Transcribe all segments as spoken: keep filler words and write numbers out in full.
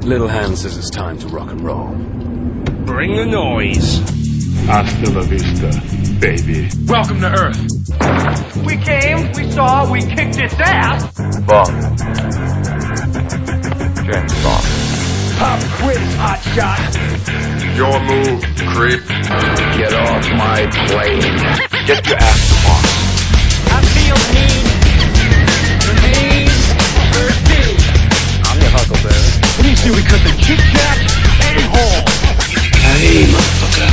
Little Hand says it's time to rock and roll. Bring the noise. Hasta la vista, baby. Welcome to Earth. We came, we saw, we kicked its ass. Bond. James Bond. Pop quiz, hot shot. Your move, creep. Get off my plane. Get your ass to Mars. I feel mean. The mean. Thirsty. I'm your Huckleberry. What do you see? We cut the Kit Kat a-hole. Hey, motherfucker.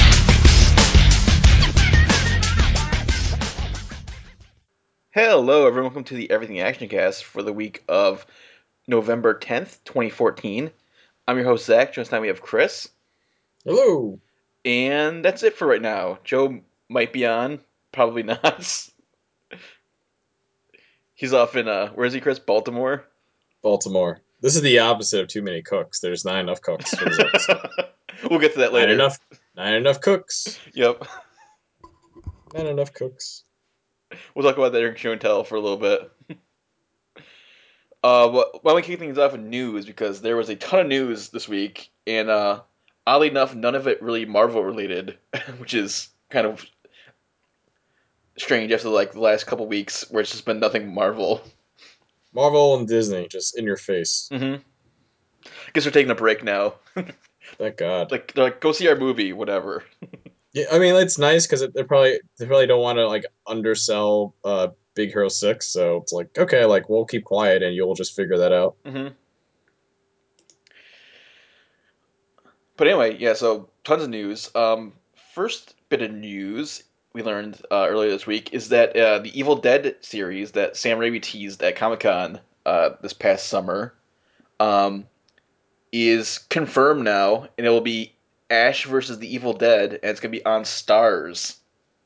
Hello, everyone. Welcome to the Everything Action Cast for the week of November tenth, twenty fourteen. I'm your host, Zach. Just now we have Chris. Hello. And that's it for right now. Joe might be on. Probably not. He's off in, uh, where is he, Chris? Baltimore? Baltimore. This is the opposite of too many cooks. There's not enough cooks for this episode. We'll get to that later. Not enough, not enough cooks. Yep. Not enough cooks. We'll talk about that during show and tell for a little bit. uh, why don't we kick things off with news? Because there was a ton of news this week, and uh, oddly enough, none of it really Marvel related, which is kind of strange after like the last couple weeks where it's just been nothing Marvel. Marvel and Disney, just in your face. Mm-hmm. Guess we're taking a break now. Thank God. Like they're like, go see our movie, whatever. Yeah, I mean it's nice because they probably they probably don't want to like undersell uh, Big Hero Six, so it's like okay, like we'll keep quiet and you'll just figure that out. Mm-hmm. But anyway, yeah. So tons of news. Um, first bit of news we learned uh, earlier this week is that uh, the Evil Dead series that Sam Raimi teased at Comic-Con uh, this past summer um, is confirmed now, and it will be Ash versus the Evil Dead, and it's going to be on Stars.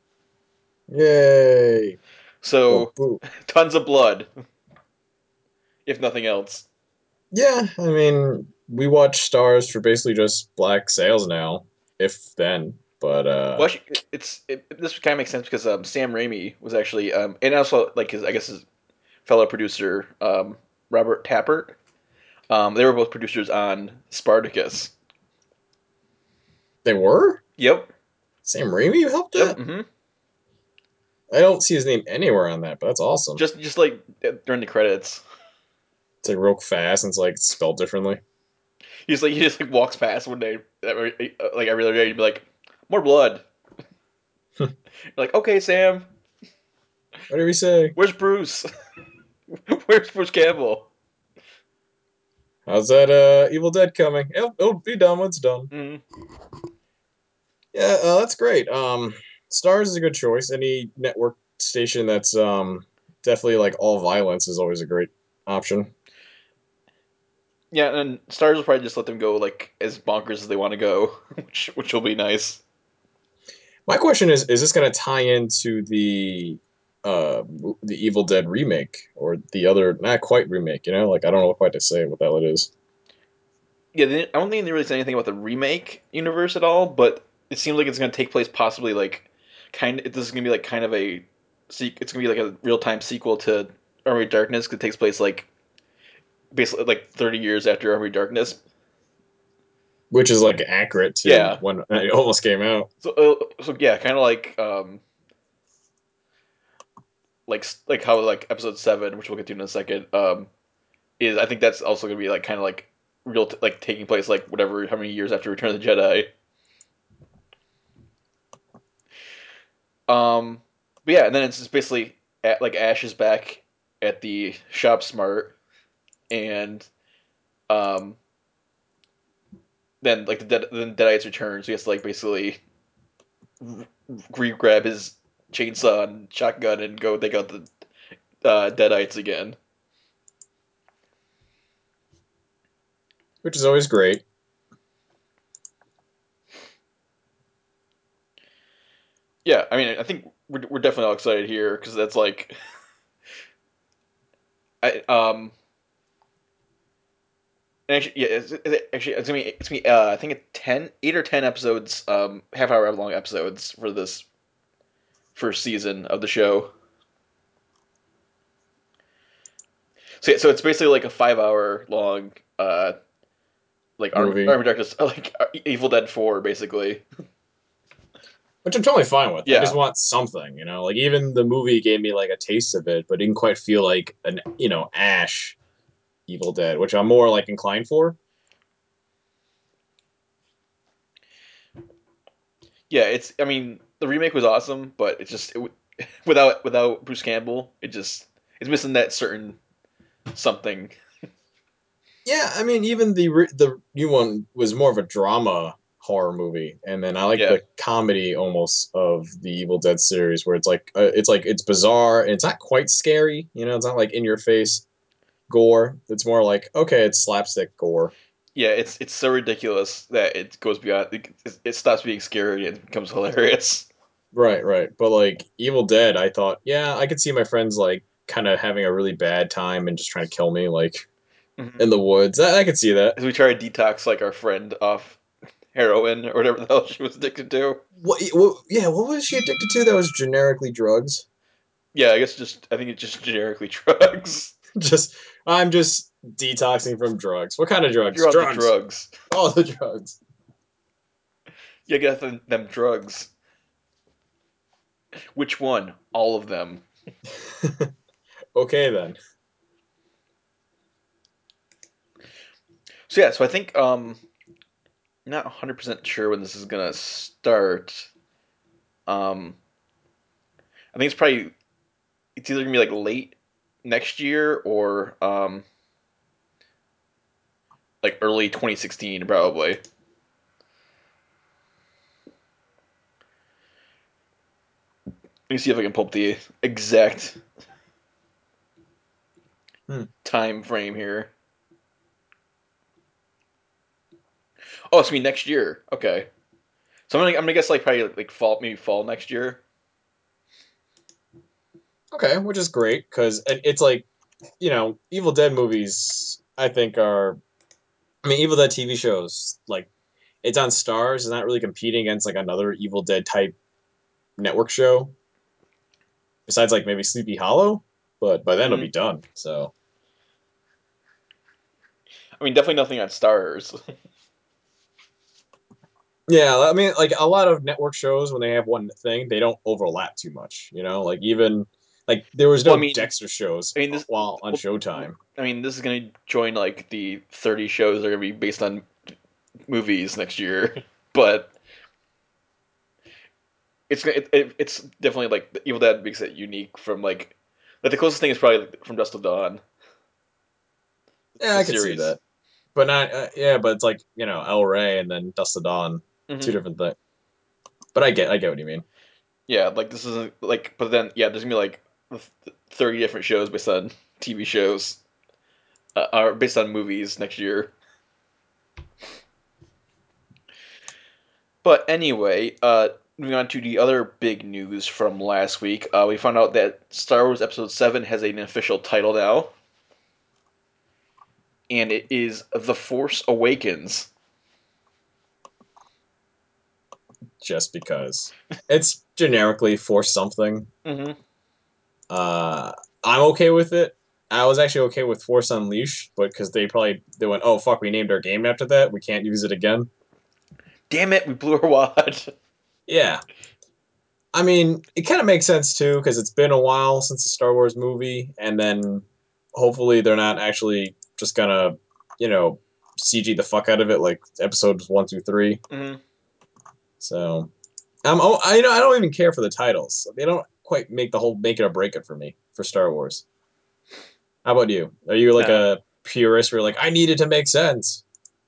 Yay! So, Well, tons of blood, if nothing else. yeah, I mean we watch Stars for basically just black sales now, if then. But uh, Well, actually, it's it, this kind of makes sense because um, Sam Raimi was actually, um, and also like his, I guess his fellow producer um, Robert Tappert. Um, they were both producers on Spartacus. they were? Yep. Sam Raimi helped Yep. that? Mm-hmm. I don't see his name anywhere on that, but that's awesome. Just just like during the credits, It's like real fast and it's like spelled differently. he's like he just like walks past one day, like every other day, he'd be like, "More blood." You're like, okay, Sam. What did we say? Where's Bruce? Where's Bruce Campbell? How's that uh, Evil Dead coming? It'll, it'll be done when it's done. Mm-hmm. Yeah, uh, that's great. Um, Stars is a good choice. Any network station that's um, definitely like all violence is always a great option. Yeah, and Stars will probably just let them go like as bonkers as they want to go, which which will be nice. My question is: Is this going to tie into the uh, the Evil Dead remake or the other not quite remake? You know, like I don't know quite to say what the hell it is. Yeah, they, I don't think they really said anything about the remake universe at all, but it seems like it's going to take place possibly like kind. This is going to be like kind of a, it's going to be like a real time sequel to Army of Darkness. Cause it takes place like basically like thirty years after Army of Darkness. Which is like accurate to Yeah. when it almost came out. So uh, so yeah, kind of like um like like how like episode seven, which we'll get to in a second, um is I think that's also going to be like kind of like real t- like taking place like whatever how many years after Return of the Jedi. Um, but yeah, and then it's just basically at, like Ash is back at the Shop Smart, and um, then like the dead then Deadites return, so he has to like basically re grab his chainsaw and shotgun and go take out the uh, Deadites again. Which is always great. Yeah, I mean, I think we're we're definitely all excited here because that's like, I um. And actually, yeah, it's, it's, actually, it's gonna be, it's gonna be uh, I think it's ten, eight or ten episodes, um, half hour long episodes for this first season of the show. So, so it's basically like a five hour long uh, like Army, movie. Army Darkness, like Evil Dead Four, basically. Which I'm totally fine with. Yeah. I just want something, you know. Like even the movie gave me like a taste of it, but didn't quite feel like an you know Ash Evil Dead, which I'm more like inclined for. Yeah, it's. I mean, the remake was awesome, but it's just it, without without Bruce Campbell, it just it's missing that certain something. Yeah, I mean even the re- the new one was more of a drama horror movie, and then I like Yeah. the comedy almost of the Evil Dead series, where it's like uh, it's like it's bizarre and it's not quite scary, you know. It's not like in your face gore. It's more like okay, it's slapstick gore. Yeah, it's it's so ridiculous that it goes beyond. It, it stops being scary and becomes hilarious. Right, right. But like Evil Dead, I thought, yeah, I could see my friends like kind of having a really bad time and just trying to kill me, like Mhm. in the woods. I, I could see that. As we try to detox like our friend off heroin or whatever the hell she was addicted to. What, what? Yeah, what was she addicted to? That was generically drugs. Yeah, I guess just I think it's just generically drugs. just, I'm just detoxing from drugs. What kind of drugs? You're on the Drugs. drugs. All the drugs. You get them, them drugs. Which one? All of them. Okay then. So yeah, so I think um, I'm not one hundred percent sure when this is gonna start. Um, I think it's probably it's either gonna be like late next year or um, like early twenty sixteen probably. Let me see if I can pull up the exact Hmm. time frame here. Oh, it's gonna be next year. Okay, so I'm gonna I'm gonna guess like probably like fall maybe fall next year. Okay, which is great because it's like, you know, Evil Dead movies. I think are, I mean, Evil Dead T V shows like it's on Stars. It's not really competing against like another Evil Dead type network show. Besides, like maybe Sleepy Hollow, but by then Mm-hmm. it'll be done. So I mean, definitely nothing on Stars. yeah, I mean, like a lot of network shows when they have one thing, they don't overlap too much. You know, like even like there was no Well, I mean, Dexter shows I mean this. while on Well, Showtime. I mean, this is gonna join like the thirty shows that are gonna be based on movies next year, but it's it, it, it's definitely like the Evil Dead makes it unique from like like the closest thing is probably from Dust of Dawn, Yeah, the I could see series. that, but not. Uh, yeah, but it's like you know El Rey and then Dust of Dawn, two Mm-hmm. different things. But I get, I get what you mean. Yeah, like this isn't like, but then yeah, there's gonna be like thirty different shows based on T V shows, uh, or based on movies next year. But anyway, uh, moving on to the other big news from last week, uh, we found out that Star Wars Episode Seven has an official title now, and it is The Force Awakens. Just because it's generically for something. Mm-hmm. Uh, I'm okay with it. I was actually okay with Force Unleashed, but because they probably they went, oh fuck, we named our game after that, we can't use it again. Damn it, we blew our wad. Yeah, I mean, it kind of makes sense too because it's been a while since the Star Wars movie, and then hopefully they're not actually just gonna, you know, C G the fuck out of it like episodes one through three. Mm-hmm. So, um, oh, I you know I don't even care for the titles. They don't quite make the whole make it or break it for me for Star Wars. How about you? Are you like Nah. a purist where you're like I need it to make sense?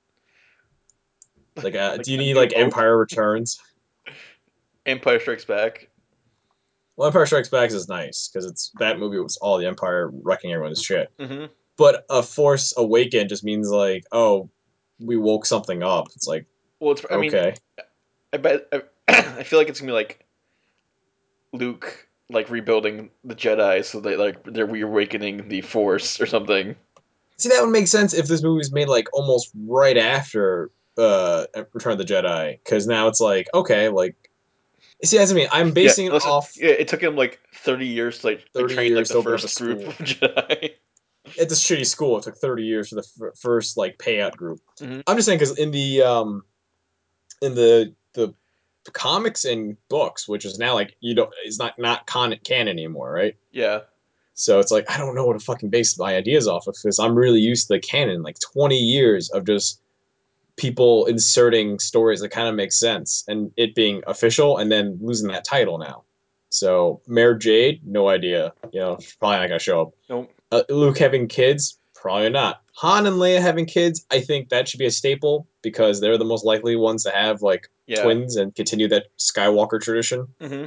Like, uh, Like do you A need New like Hope, Empire Returns? Empire Strikes Back. Well, Empire Strikes Back is nice because it's that movie was all the Empire wrecking everyone's shit. Mm-hmm. But a Force Awaken just means like, oh, we woke something up. It's like, Well, it's. I mean, okay, I bet. I, I feel like it's gonna be like Luke, like rebuilding the Jedi, so they like they're reawakening the Force or something. see that would make sense if this movie was made like almost right after uh Return of the Jedi, because now it's like, okay, like, see, as I mean, I'm Yeah, basing it listen. off Yeah, it took him like thirty years to like like thirty train like years the to open up a first group school. of Jedi. at this shitty school, it took thirty years for the f- first like payout group. Mhm. I'm just saying because in the um in the the comics and books, which is now like you don't, it's not not con- canon anymore, right? Yeah. So it's like I don't know what to fucking base my ideas off of because I'm really used to the canon, like twenty years of just people inserting stories that kind of make sense and it being official and then losing that title now. So Mare Jade, no idea. You know, she's probably not gonna show up. Nope. Uh, Luke having kids, probably not. Han and Leia having kids, I think that should be a staple because they're the most likely ones to have like Yeah. twins and continue that Skywalker tradition. hmm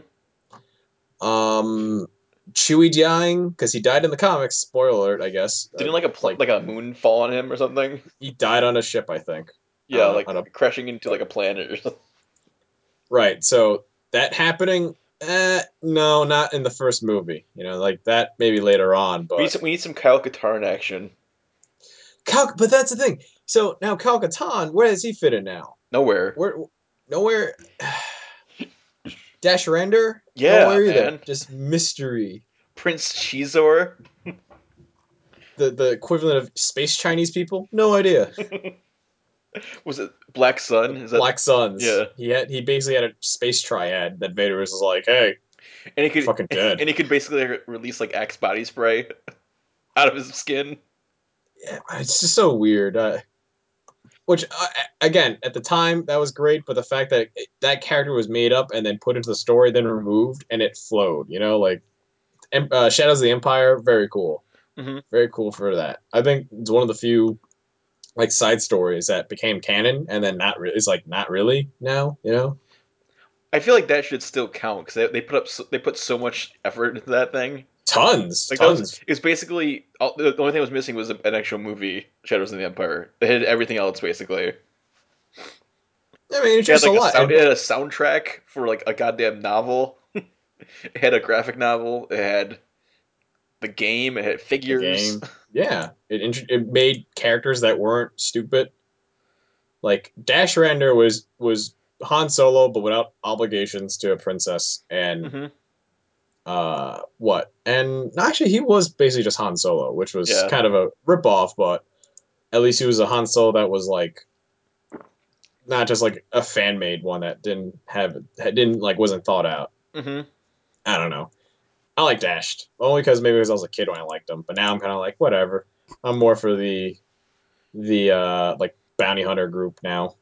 Um, Chewie dying because he died in the comics. Spoiler alert, I guess. Didn't Uh, like a pl- like like a moon fall on him or something? he died on a ship, I think. Yeah, Uh, like on a- crashing into like a planet or something. Right. So that happening, eh, no, not in the first movie. You know, like that maybe later on, We need but some, we need some Kyle Katarn action. Cal. But that's the thing. So now Cal Katan, where does he fit in now? Nowhere. Where? Nowhere. Dash Render? Yeah, Nowhere either. man. Just mystery. Prince Chizor. The the equivalent of space Chinese people? No idea. Was it Black Sun? Is that Black Suns. Yeah. He had he basically had a space triad that Vader was like, hey, And he could fucking dead. and he could basically re- release like Axe body spray out of his skin. Yeah, it's just so weird. Uh, which uh, again, at the time that was great, but the fact that it, that character was made up and then put into the story, then removed, and it flowed. You know, like Em- uh, Shadows of the Empire, very cool, hmm very cool for that. I think it's one of the few like side stories that became canon and then not really. It's like not really now. You know, I feel like that should still count because they, they put up so, they put so much effort into that thing. tons, Like that was tons. it was basically all, the only thing that was missing was an actual movie, Shadows of the Empire. They had everything else basically. I mean, It it's had just like a a lot. sound, And- it had a soundtrack for like a goddamn novel. It had a graphic novel. It had the game. It had the figures. game. Yeah, it int- it made characters that weren't stupid. Like Dash Render was was Han Solo, but without obligations to a princess, and hmm uh, what? And actually, he was basically just Han Solo, which was Yeah. kind of a ripoff, but at least he was a Han Solo that was like not just like a fan made one that didn't have didn't like wasn't thought out. hmm I don't know. I like Dashed only because maybe because I was a kid when I liked him, but now I'm kind of like whatever. I'm more for the the uh like bounty hunter group now.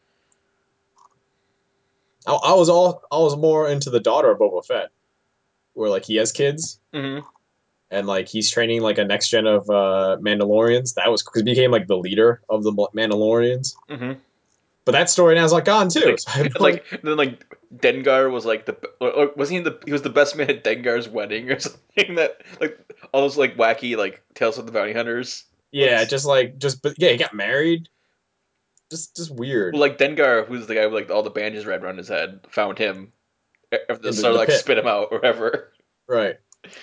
I, I was all I was more into the daughter of Boba Fett, where like he has kids hmm and like he's training like a next gen of uh Mandalorians. That was because he became like the leader of the Mandalorians. hmm But that story now is like gone too. Like, So I have no like then like Dengar was like the or, or was he the he was the best man at Dengar's wedding or something that like all those like wacky like Tales of the Bounty Hunters. yeah, Looks- just like just but yeah, he got married. Just just weird. Well, like Dengar, who's the guy with like all the bandages wrapped around his head, found him after the In the- Sarlacc the pit. spit him out or whatever. Right.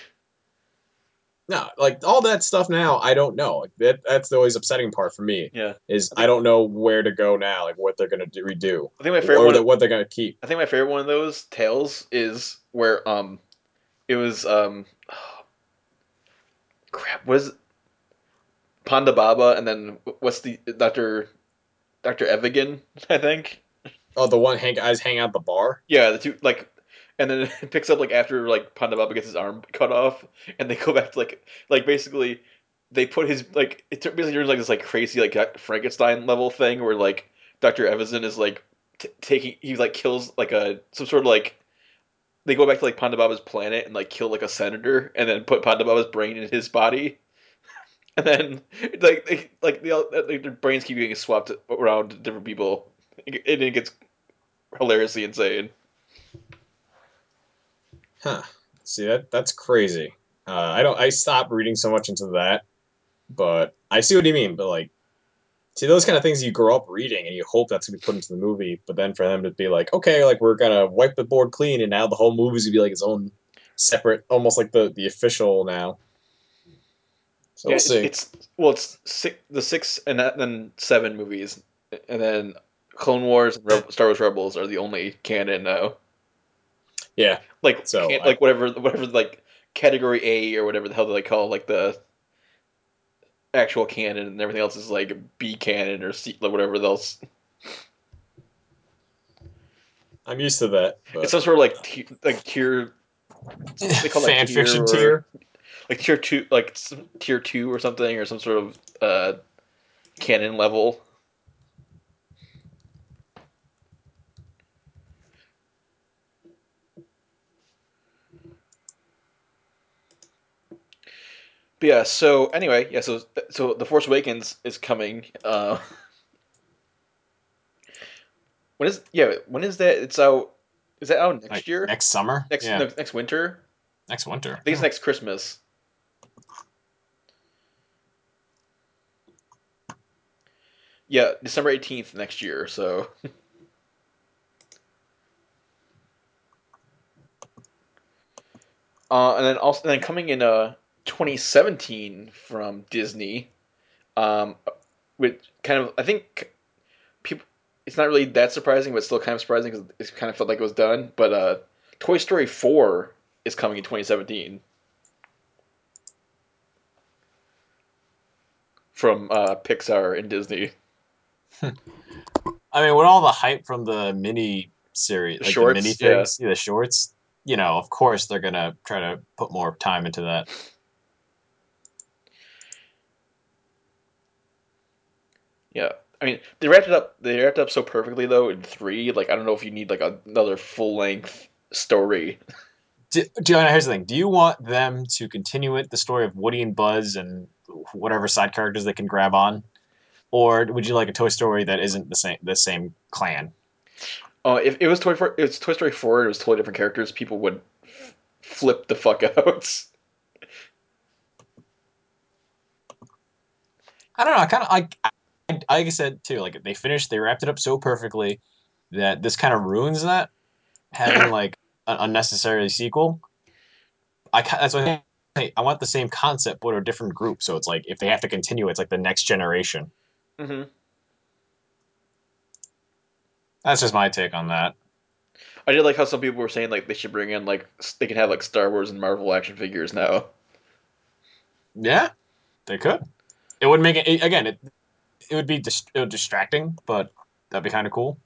No, like all that stuff now, I don't know. Like that that's the always upsetting part for me Yeah, is I don't know where to go now, like what they're gonna do, redo, I think my favorite or one. the, what they're gonna keep. I think my favorite one of those tales is where um, it was um, crap. What is it? Ponda Baba, and then what's the Doctor Doctor Evigan? I think. Oh, the one hang guys hang out at the bar. Yeah, the two like, and then it picks up like after like Ponda Baba gets his arm cut off, and they go back to like like basically they put his like it basically turns like this like crazy like Frankenstein level thing where like Doctor Evison is like t- taking he like kills like a some sort of like they go back to like Ponda Baba's planet and like kill like a senator and then put Ponda Baba's brain in his body. And then, like, they, like, they all, like, their brains keep getting swapped around to different people, and it gets hilariously insane. Huh. See that that's crazy. Uh, I don't. I stopped reading so much into that, but I see what you mean. But like, see those kind of things you grow up reading, and you hope that's gonna be put into the movie. But then for them to be like, okay, like we're gonna wipe the board clean, and now the whole movie's gonna be like its own separate, almost like the the official now. So Yeah, we'll it's, see. it's well, it's six, the six and that, then seven movies, and then Clone Wars and Re- Star Wars Rebels are the only canon now. Yeah. Like, So, can, I- like whatever, whatever, like category A or whatever the hell they call like the actual canon, and everything else is like B canon or C, like whatever else. I'm used to that. But... It's some sort of like t- like tier. They call fan that tier fiction or, tier. like tier two, like some, tier two or something, or some sort of uh, canon level. But yeah, so anyway, yeah, so so the Force Awakens is coming. Uh, when is yeah? When is that? It's out. Is that out next Like year? next summer? Next Yeah. no, next winter? Next winter. I think it's Oh. next Christmas. Yeah, December eighteenth next year. So. Uh, and then also, and then coming in uh twenty seventeen from Disney, um, which kind of I think people, it's not really that surprising, but still kind of surprising because it kind of felt like it was done. But uh, Toy Story four is coming in twenty seventeen from uh, Pixar and Disney. I mean, with all the hype from the mini series, The like the mini shorts, yeah. things, yeah, the shorts, you know, of course they're gonna try to put more time into that. Yeah, I mean they wrapped it up. They wrapped it up so perfectly though in three. Like I don't know if you need like another full length story. Do, do, here's the thing: do you want them to continue it, the story of Woody and Buzz and whatever side characters they can grab on, or would you like a Toy Story that isn't the same the same clan? Oh, uh, if it was Toy for it was Toy Story four, and it was totally different characters. People would f- flip the fuck out. I don't know. I kind of like, like I said too. Like they finished, they wrapped it up so perfectly that this kind of ruins that having like an unnecessary sequel. I that's what I, I want the same concept but a different group. So it's like if they have to continue, it's like the next generation. Mm-hmm. That's just my take on that. I did like how some people were saying like they should bring in like they can have like Star Wars and Marvel action figures now. Yeah, they could. It would make it again. It it would be dist- it would distracting, but that'd be kind of cool.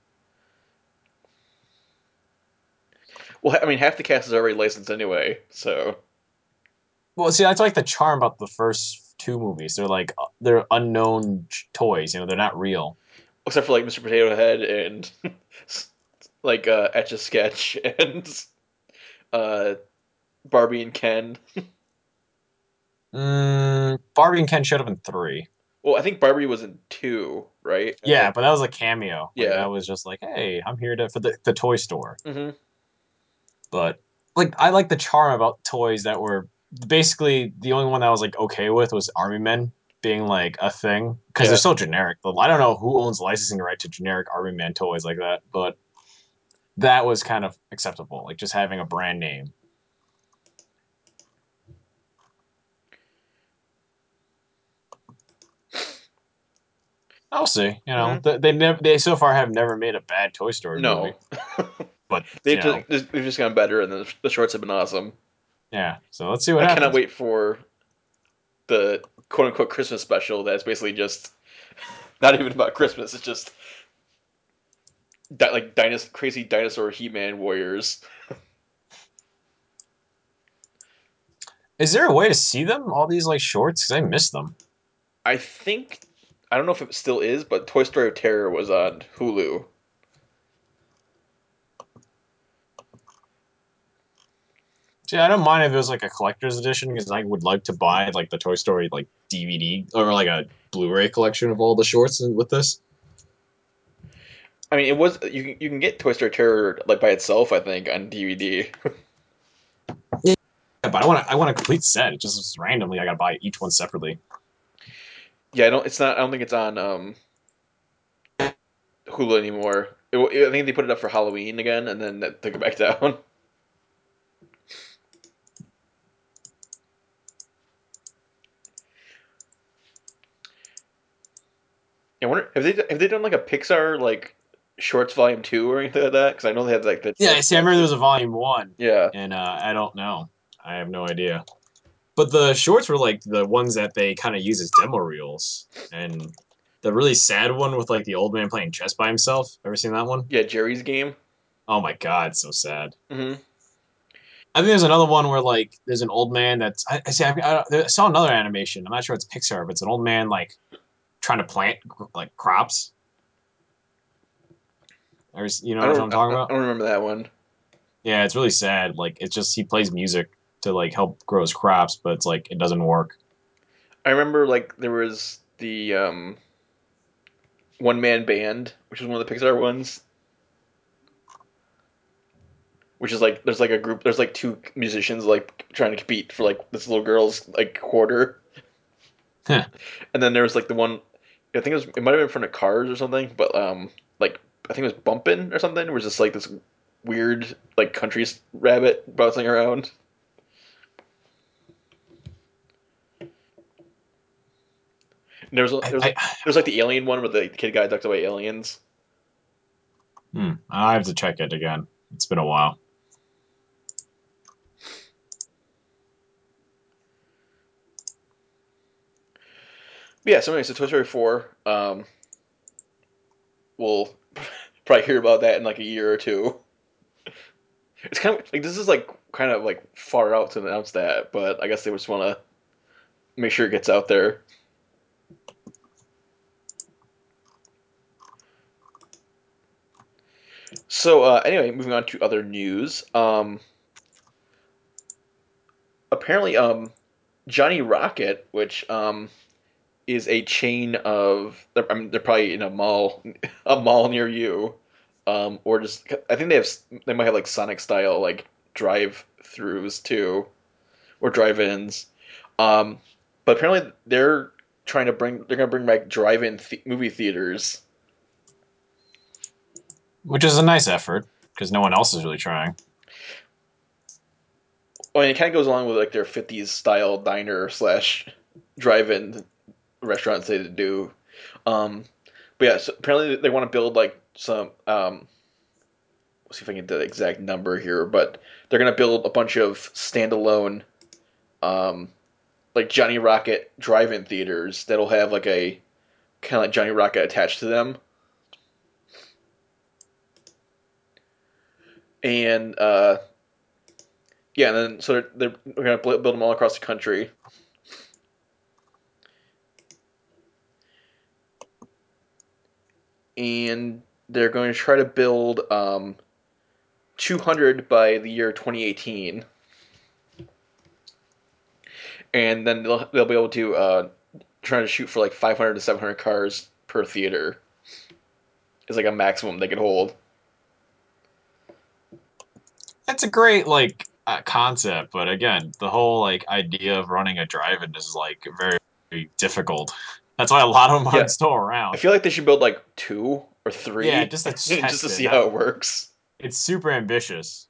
Well, I mean, half the cast is already licensed anyway, so Well, see, that's like the charm about the first two movies. They're like uh, they're unknown toys. You know, they're not real. except for like Mister Potato Head and like uh, Etch a Sketch and uh, Barbie and Ken. Mm, Barbie and Ken showed up in three. Well, I think Barbie was in two, right? And Yeah, then, but that was a cameo. Like yeah. that was just like, hey, I'm here to for the, the toy store. Mm-hmm. But like I like the charm about toys that were basically the only one that I was like okay with was Army Men being like a thing because Yeah. they're so generic. I don't know who owns licensing right to generic Army Man toys like that, but that was kind of acceptable. Like just having a brand name. I'll see. You know, Mm-hmm. they, they never they so far have never made a bad Toy Story movie. No. But they've you know, just they've just gotten better, and the, the shorts have been awesome. yeah. So let's see what I happens. cannot wait for the quote unquote Christmas special. That's basically just not even about Christmas. It's just di- like dinos- crazy dinosaur He-Man warriors. Is there a way to see them? All these like shorts? Because I missed them. I think I don't know if it still is, but Toy Story of Terror was on Hulu. See, I don't mind if it was like a collector's edition because I would like to buy like the Toy Story like D V D or like a Blu-ray collection of all the shorts with this. I mean, it was you. Can, you can get Toy Story Terror like by itself, I think, on D V D. Yeah, but I want I want a complete set. It just randomly I gotta buy each one separately. Yeah, I don't. It's not. I don't think it's on um, Hulu anymore. It, I think they put it up for Halloween again, and then they took it back down. I wonder have they have they done like a Pixar like shorts volume two or anything like that? Because I know they have like the Yeah, short see, I remember there was classes. a volume one, Yeah, and uh, I don't know. I have no idea. But the shorts were like the ones that they kind of use as demo reels, and the really sad one with like the old man playing chess by himself. Ever seen that one? Yeah, Jerry's Game. Oh my god, so sad. Hmm. I think there's another one where like there's an old man that's I, I see I, I, I saw another animation. I'm not sure it's Pixar, but it's an old man like trying to plant like crops. Or you know I what don't. I'm I, talking I about? don't remember that one. Yeah, it's really sad. Like it's just he plays music to like help grow his crops, but it's like it doesn't work. I remember like there was the um, one man band, which was one of the Pixar ones, which is like there's like a group, there's like two musicians like trying to compete for like this little girl's like quarter, Huh. and then there was like the one, I think it was it might have been in front of cars or something, but um like I think it was bumping or something, where it's just like this weird like country rabbit bouncing around. And there was I, there was I, like there's like the alien one where the kid got abducted by aliens. hmm, I have to check it again. It's been a while. But yeah, so anyway, so Toy Story four, um, we'll probably hear about that in like a year or two. It's kind of like this is like kind of like far out to announce that, but I guess they just want to make sure it gets out there. So uh, anyway, moving on to other news. Um, apparently, um, Johnny Rocket, which um, is a chain of, I mean, they're probably in a mall, a mall near you, um, or just I think they have they might have like Sonic style like drive throughs too, or drive-ins. Um, but apparently they're trying to bring they're gonna bring back drive-in th- movie theaters. Which is a nice effort because no one else is really trying. I mean, it kind of goes along with like their fifties style diner slash drive-in restaurants they do. Um, but yeah, so apparently they want to build like some. Um, let's see if I can get the exact number here, but they're gonna build a bunch of standalone, um, like Johnny Rocket drive-in theaters that'll have like a kind of like Johnny Rocket attached to them, and uh, yeah, and then so they're, they're gonna build them all across the country. And they're going to try to build um, two hundred by the year twenty eighteen, and then they'll they'll be able to uh, try to shoot for like five hundred to seven hundred cars per theater. Is like a maximum they could hold. That's a great like uh, concept, but again, the whole like idea of running a drive-in is like very, very difficult. That's why a lot of them Yeah, aren't still I around. feel like they should build like two or Yeah, three just to just to test it. see Not how it works. it's super ambitious.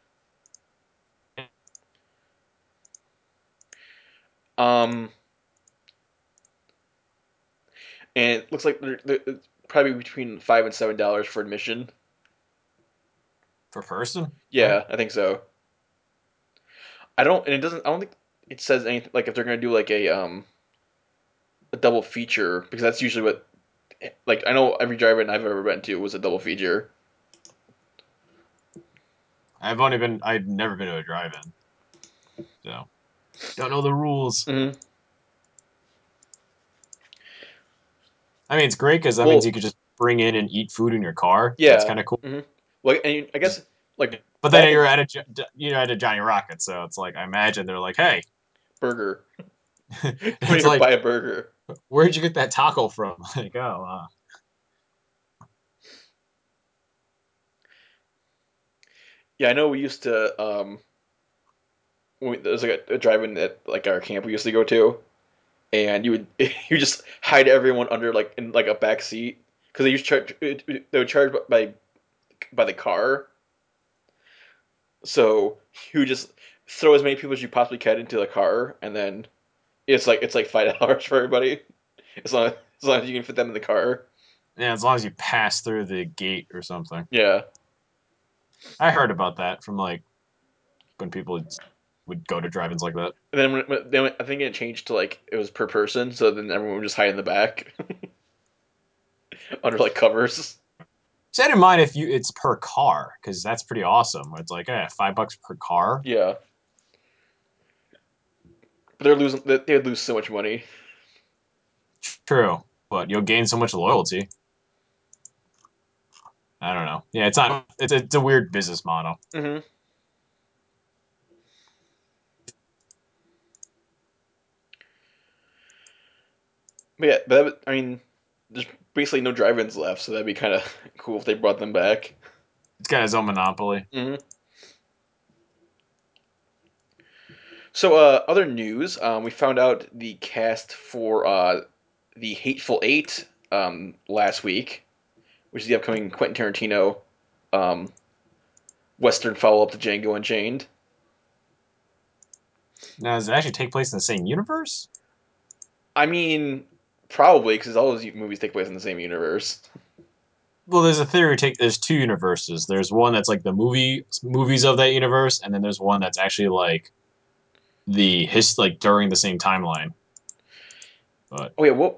Um, and it looks like they're, they're it's probably between five and seven dollars for admission. Per person, right? Yeah, I think so. I don't, and it doesn't. I don't think it says anything like if they're gonna do like a um a double feature because that's usually what like I know every drive-in I've ever been to was a double feature. I've only been I've never been to a drive-in, so don't know the rules. Mm-hmm. I mean, it's great because that means Well, you could just bring in and eat food in your car. That's yeah. kind of cool. Mm-hmm. Well, and I guess like But then back in you're at a Jo- you're at a Johnny Rocket, so it's like I imagine they're like, hey, burger, come it's here buy like a burger. where'd you get that taco from? Like, oh, uh, Yeah, I know we used to um when we, there was like a, a drive-in at like our camp we used to go to, and you would you just hide everyone under like in like a back seat because they used to charge they would charge by by the car, so you would just throw as many people as you possibly can into the car, and then it's like it's like five dollars for everybody as long as long as you can fit them in the car. yeah, as long as you pass through the gate or something. Yeah. I heard about that from like when people would go to drive-ins like that. And then, when, when- then I think it changed to like it was per person, so then everyone would just hide in the back under like covers. So I didn't mind if you it's per car because that's pretty awesome. It's like eh, five bucks per car. Yeah, but they're losing. They they'd lose so much money. True, but you'll gain so much loyalty. I don't know. Yeah, it's not. It's a, it's a weird business model. Mm-hmm. But yeah, but that, would- I mean, there's basically no drive-ins left, so that'd be kind of cool if they brought them back. It's got its own monopoly. Mm-hmm. So, uh, other news, um, we found out the cast for uh, the Hateful Eight um, last week, which is the upcoming Quentin Tarantino um, Western follow-up to Django Unchained. Now, does it actually take place in the same universe? I mean, probably because all those movies take place in the same universe. Well, there's a theory. Take there's two universes. There's one that's like the movie movies of that universe, and then there's one that's actually like the his like during the same timeline. But Oh yeah, what?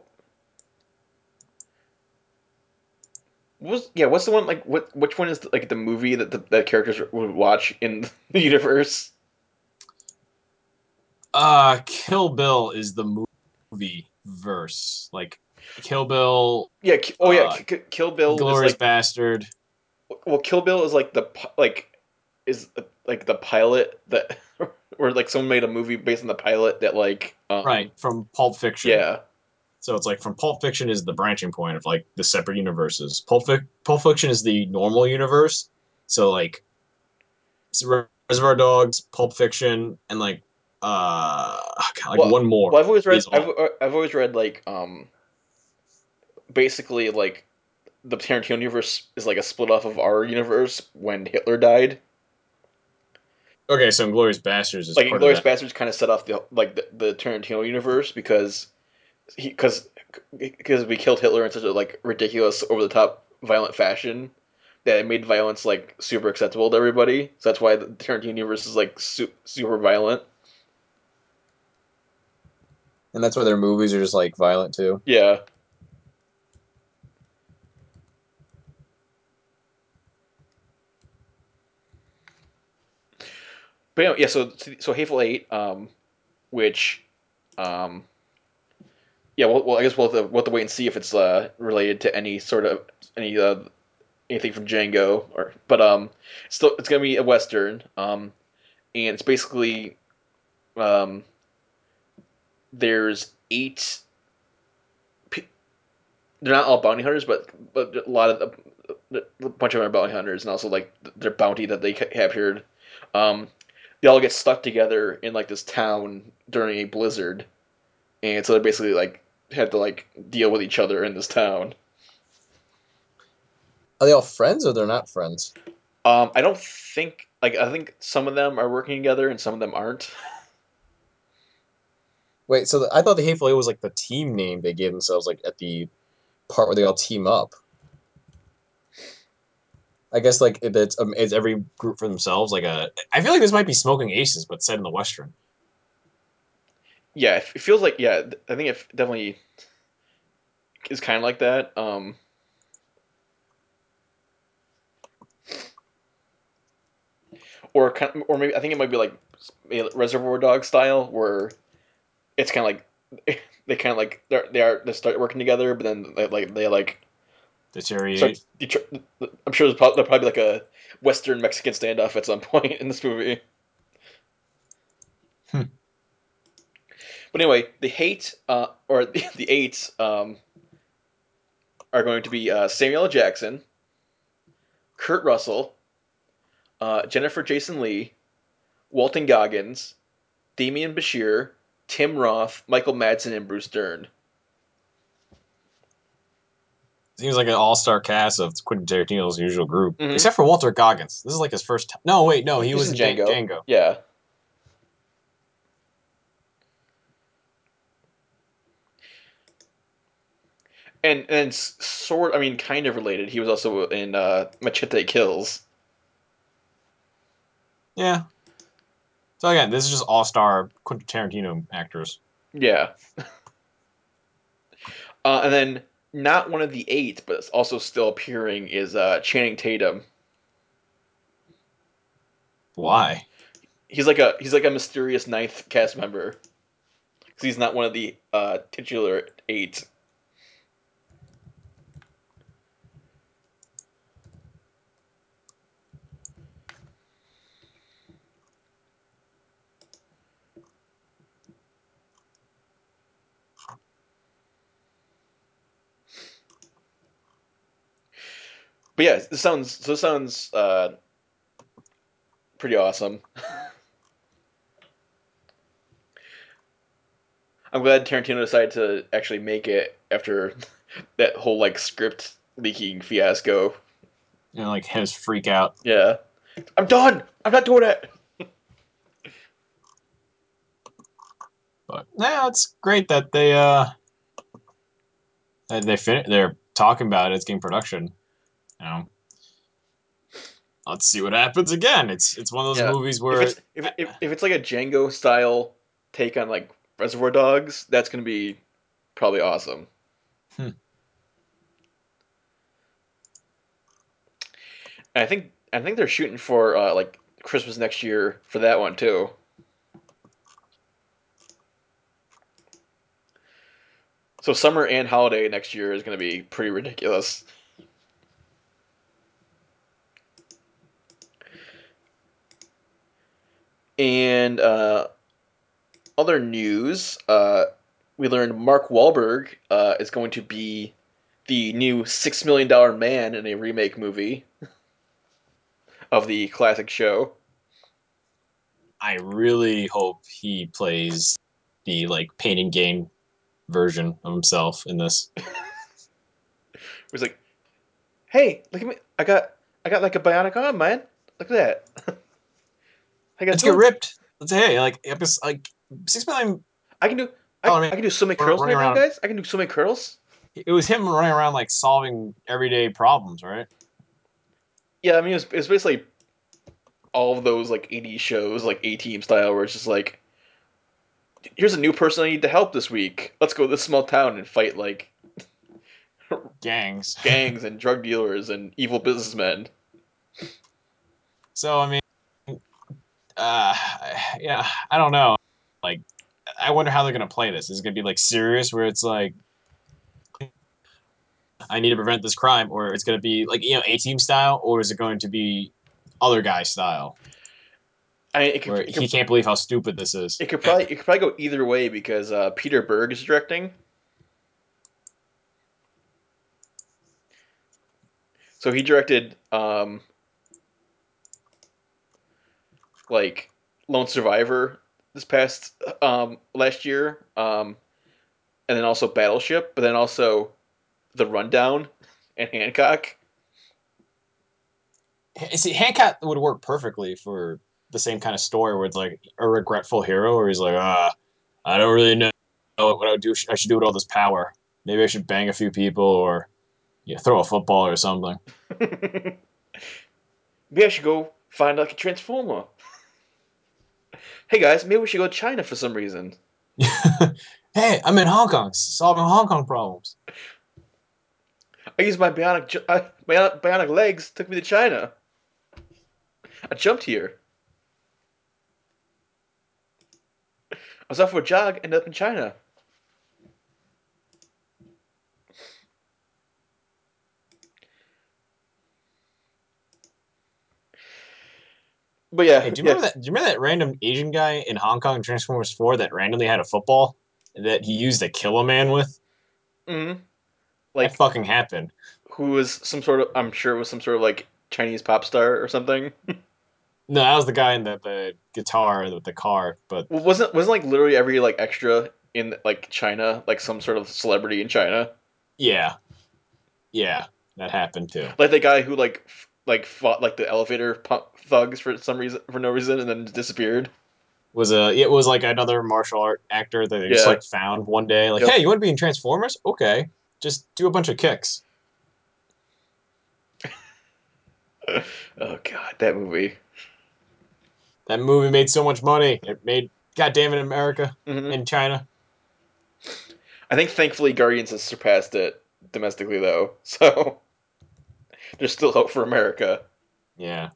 What was yeah? What's the one like? What? Which one is like the movie that the that characters would watch in the universe? uh, Kill Bill is the movie verse. Like Kill Bill, Yeah. Ki- Oh yeah. uh, Ki- Ki- Kill Bill is Glorious like Bastard. well, Kill Bill is like the pi- like is the- like the pilot that or like someone made a movie based on the pilot that like um Right, from Pulp Fiction. yeah So it's like from Pulp Fiction is the branching point of like the separate universes. Pulp, Fic- Pulp Fiction is the normal universe. So like Reservoir Dogs, Pulp Fiction, and like uh like well one more well I've always read is I've all I've always read like um basically like the Tarantino universe is like a split off of our universe when Hitler died. okay. So Inglorious Bastards is Like part of Inglourious that. Basterds kind of set off the like the, the Tarantino universe because he because because we killed Hitler in such a like ridiculous over the top violent fashion that it made violence like super acceptable to everybody. So that's why the Tarantino universe is like su- super violent. And that's why their movies are just like violent too. Yeah. But anyway, yeah, so so Hateful Eight, um, which, um, yeah, well, well, I guess we'll have, to, we'll have to wait and see if it's uh, related to any sort of any uh, anything from Django or, but um, still it's gonna be a western, um, and it's basically um, there's eight. They're not all bounty hunters, but but a lot of the, a bunch of them are bounty hunters, and also like their bounty that they captured. Um, they all get stuck together in like this town during a blizzard, and so they basically like have to like deal with each other in this town. Are they all friends or they're not friends? Um, I don't think like I think some of them are working together and some of them aren't. Wait, so the, I thought the Hateful Eight was like the team name they gave themselves like at the part where they all team up. I guess like it's um, it's every group for themselves. Like a, I feel like this might be Smoking Aces, but set in the Western. Yeah, it feels like yeah. I think it definitely is kind of like that. Um, or kind of, or maybe I think it might be like Reservoir Dog style, where it's kind of like they kind of like they're, they are they start working together, but then they, like they like start. Deteriorate. I'm sure there's probably, there'll probably be like a Western Mexican standoff at some point in this movie. Hmm. But anyway, the hate uh, or the, the eight um, are going to be uh, Samuel L. Jackson, Kurt Russell, uh, Jennifer Jason Lee, Walton Goggins, Damian Bashir, Tim Roth, Michael Madsen, and Bruce Dern. Seems like an all-star cast of Quentin Tarantino's usual group, Mhm. except for Walter Goggins. This is like his first time. No, wait, no, he, He was, in Django. Django. Yeah. And and sort, I mean, kind of related. He was also in uh, Machete Kills. Yeah. So again, this is just all-star Quentin Tarantino actors. Yeah. Uh, and then not one of the eight, but it's also still appearing is uh, Channing Tatum. Why? He's like a he's like a mysterious ninth cast member because he's not one of the uh, titular eight. But yeah, this sounds this sounds uh, pretty awesome. I'm glad Tarantino decided to actually make it after that whole like script leaking fiasco. You know, like his freak out. Yeah, I'm done. I'm not doing it. But yeah, it's great that they uh that they fin- they're talking about it. It's getting production. You know, let's see what happens again. It's it's one of those Yeah, movies if where it's if, if, if it's like a Django style take on like Reservoir Dogs, that's gonna be probably awesome. hmm, And I think I think they're shooting for uh, like Christmas next year for that one too. So summer and holiday next year is gonna be pretty ridiculous. And uh, other news, uh, we learned Mark Wahlberg uh, is going to be the new Six Million Dollar Man in a remake movie of the classic show. I really hope he plays the like pain and gain version of himself in this. He's like, "Hey, look at me! I got I got like a bionic arm, man. Look at that. I got Let's get doing. ripped. Let's say hey, like episode like six million I can do I, dollar man I can do so many curls running right now, around. guys. I can do so many curls. It was him running around like solving everyday problems, right? Yeah, I mean, it's it's basically all of those like eighties shows, like A Team style, where it's just like, here's a new person I need to help this week. Let's go to this small town and fight like Gangs. gangs and drug dealers and evil businessmen. So I mean, uh, yeah, I don't know. Like, I wonder how they're gonna play this. Is it gonna be like serious, where it's like, I need to prevent this crime, or it's gonna be like you know A Team style, or is it going to be other guy style, I mean, it could where it he could, can't believe how stupid this is? it could probably it could probably go either way because uh, Peter Berg is directing. So he directed um, like Lone Survivor this past um, last year, um, and then also Battleship, but then also The Rundown and Hancock. See, Hancock would work perfectly for the same kind of story where it's like a regretful hero, where he's like, ah, I don't really know what I would do. I should do with all this power. Maybe I should bang a few people, or yeah, throw a football or something. Maybe I should go find like a transformer. Hey guys, maybe we should go to China for some reason. Hey, I'm in Hong Kong, solving Hong Kong problems. I used my bionic ju- uh, my bionic legs took me to China. I jumped here. I was out for a jog, ended up in China. But Hey, yeah, do you yeah. remember that? Do you remember that random Asian guy in Hong Kong in Transformers Four that randomly had a football that he used to kill a man with? Mm-hmm. That Like, fucking happened. who was some sort of? I'm sure it was some sort of like Chinese pop star or something. No, that was the guy in the, the guitar with the car. But Well, wasn't wasn't like literally every like extra in like China like some sort of celebrity in China? yeah, yeah, that happened too. Like the guy who like f- like fought like the elevator punk thugs for some reason for no reason and then disappeared. Was a it was like another martial art actor that they just Yeah. like found one day. Like, Yep. hey, you want to be in Transformers? Okay, just do a bunch of kicks. Oh god, that movie. That movie made so much money. It made goddamn it America hmm and China. I think thankfully Guardians has surpassed it domestically though, so there's still hope for America. Yeah.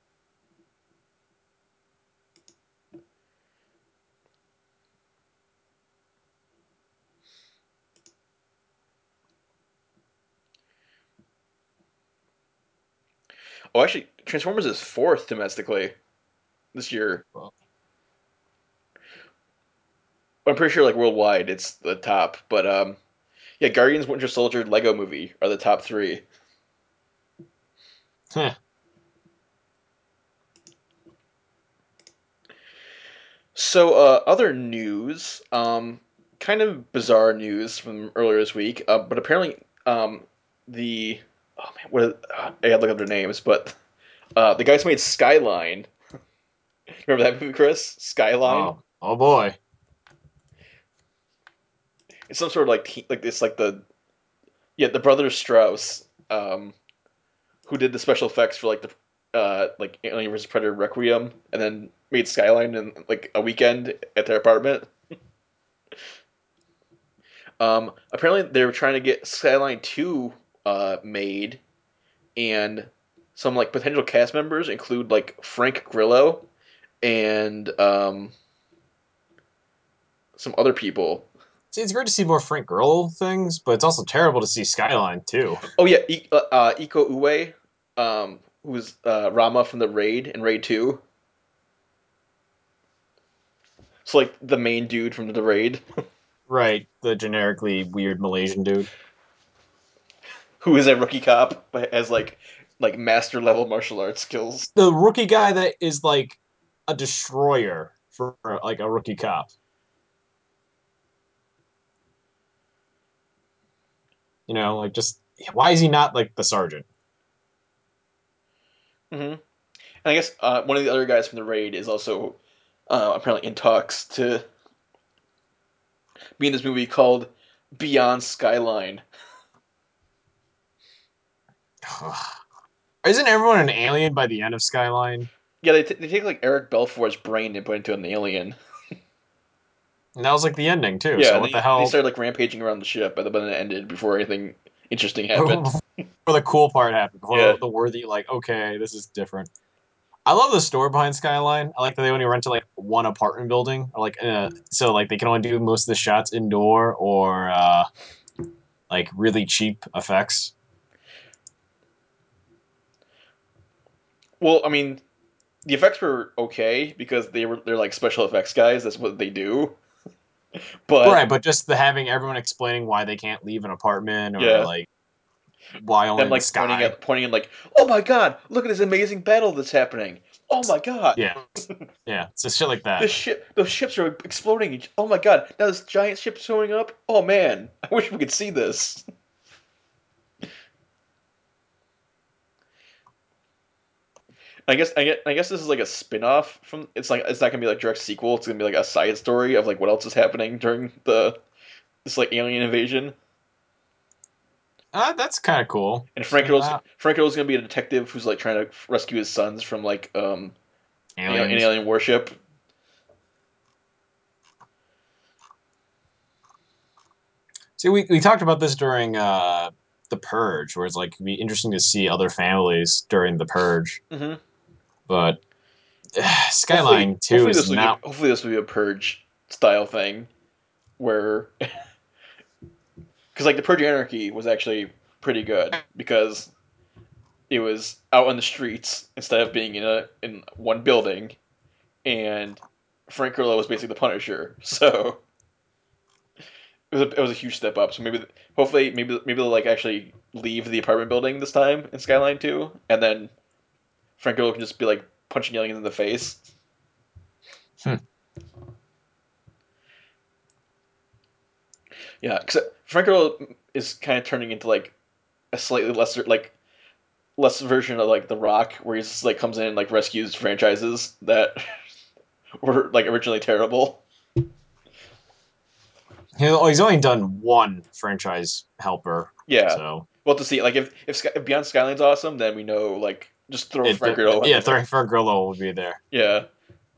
Oh, actually, Transformers is fourth domestically this year. Well, I'm pretty sure like worldwide it's the top, but um, yeah, Guardians, Winter Soldier, Lego Movie are the top three. heh. So, uh, other news, um, kind of bizarre news from earlier this week, uh, but apparently, um, the oh man, what is, uh, I gotta look up their names, but uh, the guys who made Skyline. Remember that movie, Chris? Skyline. Oh, oh boy. It's some sort of like te- like it's like the yeah the brothers Strauss, um, who did the special effects for like the uh like Alien vs Predator Requiem, and then made Skyline in like a weekend at their apartment. Um, apparently, they were trying to get Skyline two uh, made, and some like potential cast members include like Frank Grillo and um, some other people. See, it's great to see more Frank Grillo things, but it's also terrible to see Skyline too. Oh yeah, I- uh, uh, Iko Uwe, um, who's uh, Rama from the Raid and Raid two. So like the main dude from the Raid, Right, the generically weird Malaysian dude. who is a rookie cop but has like like master level martial arts skills. The rookie guy that is like a destroyer for like a rookie cop. You know, like just why is he not like the sergeant? hmm And I guess uh, one of the other guys from the Raid is also uh, apparently in talks to be in this movie called Beyond Skyline. Isn't everyone an alien by the end of Skyline? Yeah, they, t- they take like Eric Belfour's brain and put it into an alien. And that was like the ending too. Yeah, So and what the they, they hell? started like rampaging around the ship, but then it ended before anything interesting happened. Before the cool part happened, before Yeah, the, the worthy, like, okay, this is different. I love the story behind Skyline. I like that they only rent to like one apartment building, or like uh, so like they can only do most of the shots indoor or uh, like really cheap effects. well, I mean, the effects were okay because they were they're like special effects guys. That's what they do. But Right, but just the having everyone explaining why they can't leave an apartment or yeah, like why only them in the like pointing sky. at pointing at like, oh my god, look at this amazing battle that's happening. Oh my god, Yeah, yeah, so shit like that. this ship, those ships are exploding. Each- Oh my god, now this giant ship showing up. Oh man, I wish we could see this. I guess I guess, I guess this is like a spin-off from it's like it's not gonna be like direct sequel, it's gonna be like a side story of like what else is happening during the this like alien invasion. Uh, that's kind of cool. And So, Franco's uh, Franco's gonna be a detective who's like trying to rescue his sons from like um an aliens. alien warship. See, we, we talked about this during uh, the Purge, where it's like it'd be interesting to see other families during the Purge. hmm But Hopefully Skyline Two hopefully is this will be a, not. hopefully this will be a purge style thing where because like the Purge Anarchy was actually pretty good because it was out on the streets instead of being in a in one building, and Frank Grillo was basically the Punisher. So it was a, it was a huge step up. So maybe hopefully maybe maybe they'll like actually leave the apartment building this time in Skyline two, and then Frank Grillo can just be like punching aliens in the face. Hmm. Yeah, because Frank Grillo is kind of turning into like a slightly lesser like less version of like The Rock, where he's just, like comes in and like rescues franchises that were like originally terrible. He- oh, he's only done one franchise helper, Yeah, so well to see like if if, Sky, if Beyond Skyline's awesome, then we know like just throw it. Frank The, Grillo in yeah, there. Frank Grillo will be there. Yeah,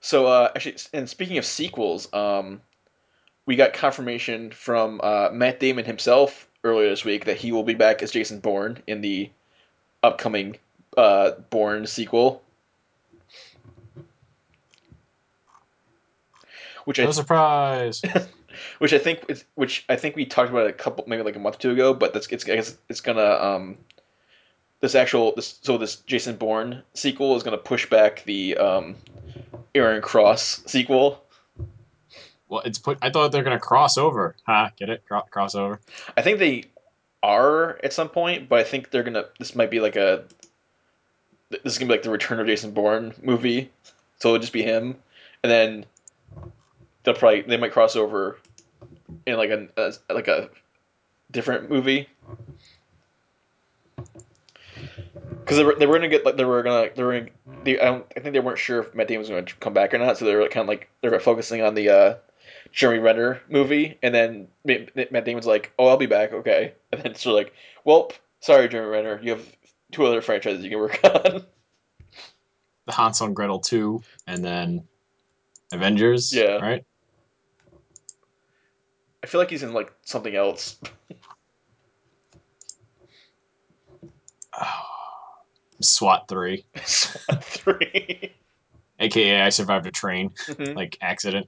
So uh, actually, and speaking of sequels, um, we got confirmation from uh, Matt Damon himself earlier this week that he will be back as Jason Bourne in the upcoming uh, Bourne sequel. Which I No surprise. which I think is, which I think we talked about it a couple maybe like a month or two ago, but that's it's I guess it's gonna um this actual this so this Jason Bourne sequel is gonna push back the um Aaron Cross sequel. Well, it's put. I thought they're gonna cross over. Huh? Get it? Cro- crossover. I think they are at some point, but I think they're gonna this might be like a this is gonna be like the Return of Jason Bourne movie, so it'll just be him, and then they'll probably they might cross over in like a, a like a different movie. Because they were, they were gonna get like they were gonna they were gonna, they, I don't I think they weren't sure if Matt Damon was going to come back or not, so they were kind of like they were focusing on the uh, Jeremy Renner movie, and then Matt Damon's like, "Oh, I'll be back, okay," and then it's like, "Well, sorry, Jeremy Renner, you have two other franchises you can work on." The Hansel and Gretel two, and then Avengers. Yeah, Right. I feel like he's in like something else. SWAT three, SWAT three. aka I survived a train Mm-hmm. like accident.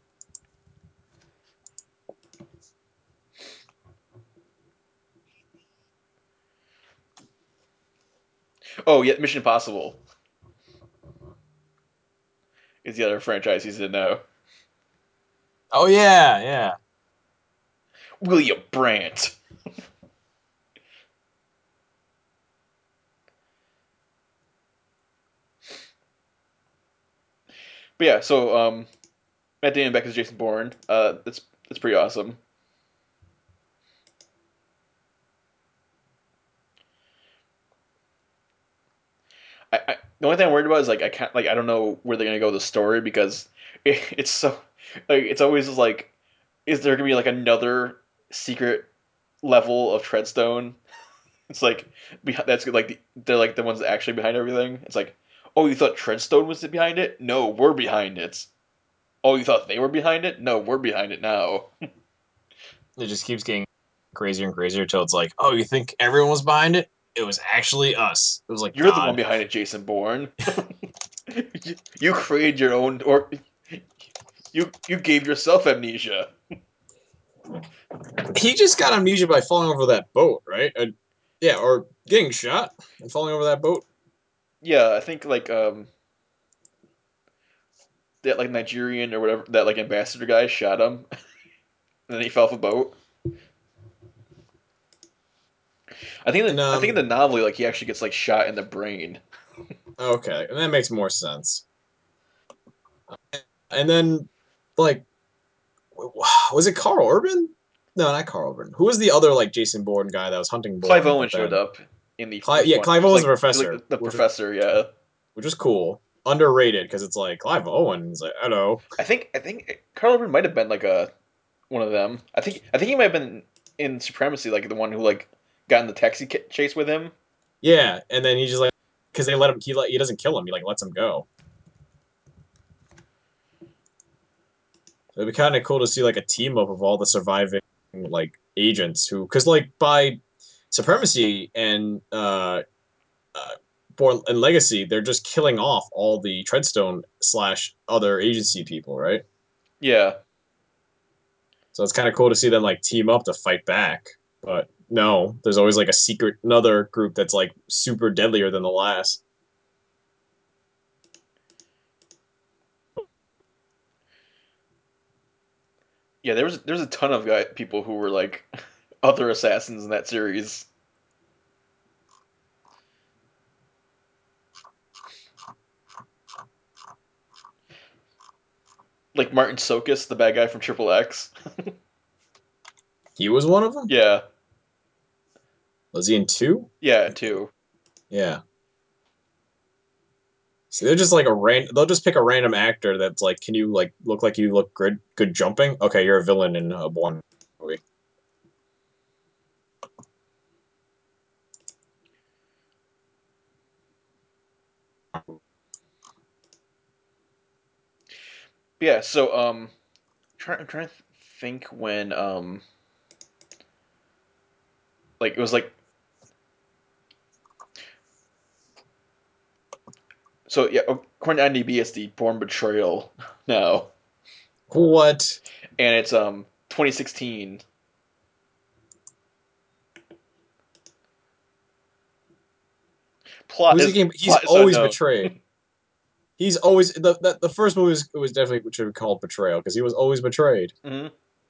Oh yeah, Mission Impossible is the other franchise he's in now. Oh yeah, yeah. William Brandt. But yeah, so um, Matt Damon back as Jason Bourne. Uh, that's that's pretty awesome. I, I the only thing I'm worried about is like I can't like I don't know where they're gonna go with the story because it, it's so like it's always just like is there gonna be like another secret level of Treadstone? It's like behind, that's like the, they're like the ones actually behind everything. It's like oh you thought Treadstone was behind it? No, we're behind it. Oh you thought they were behind it? No, we're behind it now. It just keeps getting crazier and crazier until it's like, oh, you think everyone was behind it? It was actually us. It was like You're the one God. behind it, Jason Bourne. you, you created your own or you you gave yourself amnesia. He just got amnesia by falling over that boat, right? Uh, yeah, or getting shot and falling over that boat. Yeah, I think like um that like Nigerian or whatever that like ambassador guy shot him, and then he fell off a boat. I think And that I think in um, the novel like he actually gets like shot in the brain. okay, and that makes more sense. And then, like, was it Carl Urban? No, not Carl Urban. Who was the other like Jason Bourne guy that was hunting Clive Bourne? Owen But showed then, up in the Clive, first yeah, one. Clive He's Owen's the like he's like professor, the, the which was professor. Yeah, which was cool. Underrated because it's like Clive Owen's like I don't know. I think I think Carl Urban might have been like a one of them. I think I think he might have been in Supremacy, like the one who like got in the taxi chase with him. Yeah, and then he just like because they let him. He like he doesn't kill him. He like lets him go. So it'd be kind of cool to see like a team up of all the surviving like agents who, because like by Supremacy and uh, uh Born and Legacy, they're just killing off all the Treadstone slash other agency people, right? Yeah, So it's kind of cool to see them like team up to fight back. But no, there's always like a secret another group that's like super deadlier than the last. yeah. There was there was a ton of guy people who were like other assassins in that series. Like Martin Sokus, the bad guy from Triple X. He was one of them. Yeah, Was he in two? yeah, too. Yeah. See, they're just like a ran. They'll just pick a random actor that's like, can you like look like you look good, good jumping? Okay, you're a villain in a Bourne movie. But yeah, so um, try, I'm trying to think when um, like it was like so yeah. According to IMDb, it's the Born Betrayal now, What? and it's um twenty sixteen. Plot Who's he is game? He's plot is always unknown. betrayed. He's always the the, the first movie was, was definitely what should be called betrayal because he was always betrayed. hmm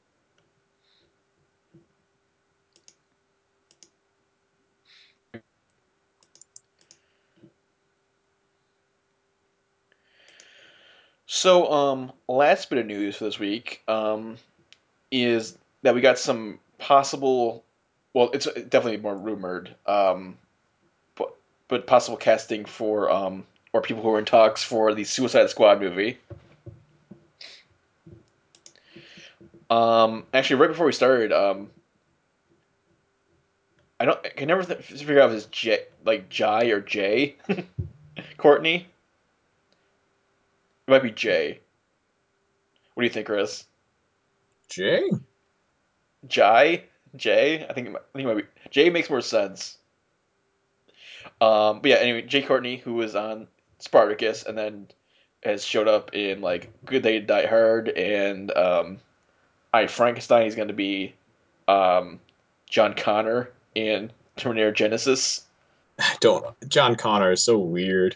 So um, last bit of news for this week um is that we got some possible. Well, it's definitely more rumored. Um, but but possible casting for um or people who are in talks for the Suicide Squad movie. Um, actually, right before we started, um, I don't, I can never th- figure out if it's J, like Jai or Jay, Courtney. It might be Jay. What do you think, Chris? Jay? Jai, Jay. I think it might, I think it might be Jay makes more sense. Um, but yeah, anyway, Jay Courtney, who was on Spartacus, and then has showed up in like Good Day to Die Hard and um, I Frankenstein. He's going to be um, John Connor in Terminator Genesis. I don't know. John Connor is so weird.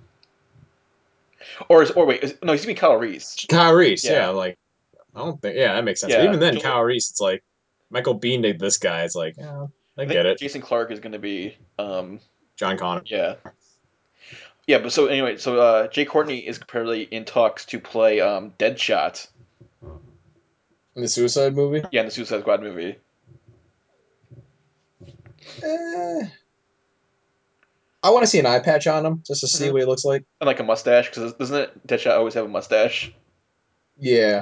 Or is, or wait, is, no, he's gonna be Kyle Reese. Kyle Reese, yeah. Yeah, like I don't think, yeah, that makes sense. But yeah. even then, Joel, Kyle Reese, it's like Michael Biehn did this guy. It's like, yeah, I I think get it. Jason Clarke is gonna be, um, John Connor yeah, yeah. But so anyway, so uh, Jay Courtney is apparently in talks to play um, Deadshot. in the Suicide movie. Yeah, in the Suicide Squad movie. Eh, I want to see an eye patch on him just to see hmm what he looks like. And like a mustache, because doesn't it Deadshot always have a mustache? Yeah,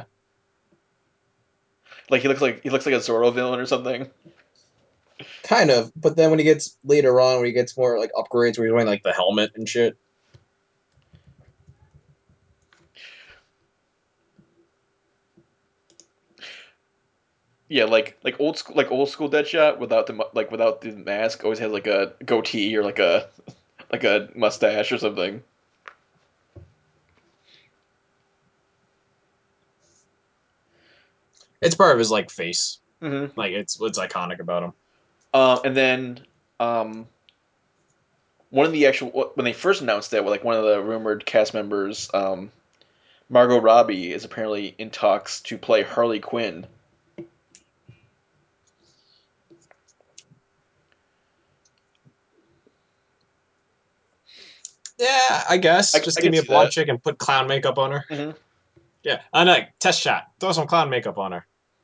Like he looks like he looks like a Zorro villain or something. kind of. But then when he gets later on, when he gets more like upgrades, where he's wearing like the helmet and shit. Yeah, like like old school like old school Deadshot without the mu- like without the mask always has like a goatee or like a like a mustache or something. It's part of his like face. hmm Like it's what's iconic about him. Um, and then um, one of the actual when they first announced it, like one of the rumored cast members, um, Margot Robbie is apparently in talks to play Harley Quinn. Yeah, I guess. I, Just I give can me a see blonde that. chick and put clown makeup on her. hmm Yeah, I know. Test shot. Throw some clown makeup on her.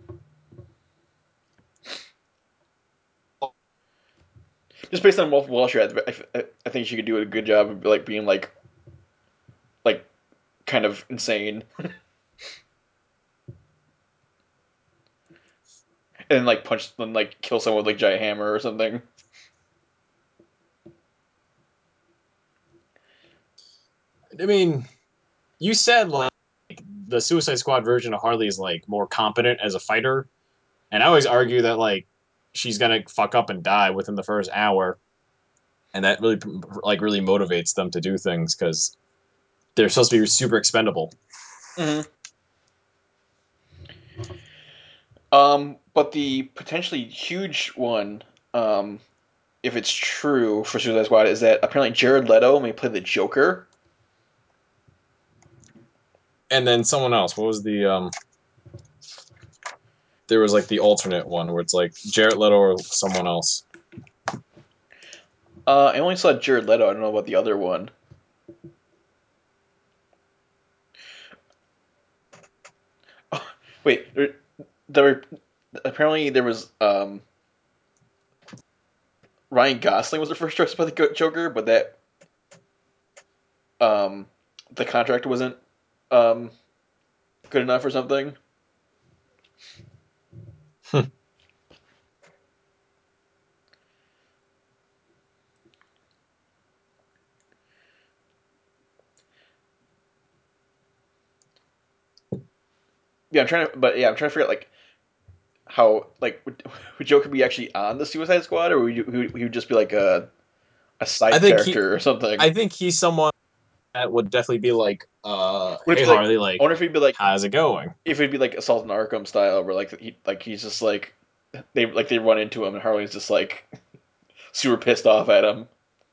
Just based on Wolf of Wall Street, I, I, I think she could do a good job of like being like like kind of insane and like punch and like kill someone with like giant hammer or something. I mean, you said like the Suicide Squad version of Harley is like more competent as a fighter, and I always argue that like she's gonna fuck up and die within the first hour, and that really like really motivates them to do things because they're supposed to be super expendable. hmm Um, but the potentially huge one, um, if it's true for Suicide Squad, is that apparently Jared Leto may play the Joker. And then someone else. What was the um? There was like the alternate one where it's like Jared Leto or someone else. Uh, I only saw Jared Leto. I don't know about the other one. Oh, wait, there, there apparently there was um Ryan Gosling was the first choice by the Joker, but that um the contract wasn't um good enough or something. Yeah, I'm trying to, but yeah, I'm trying to figure out like how like would, would Joker be actually on the Suicide Squad, or would you, he would he would just be like a a side I think he, character or something? I think he's someone that would definitely be like, uh, Would it hey be like, Harley, I like, wonder if he'd be like how's it going? if it'd be like Assault on Arkham style, where like he like he's just like they like they run into him and Harley's just like super pissed off at him.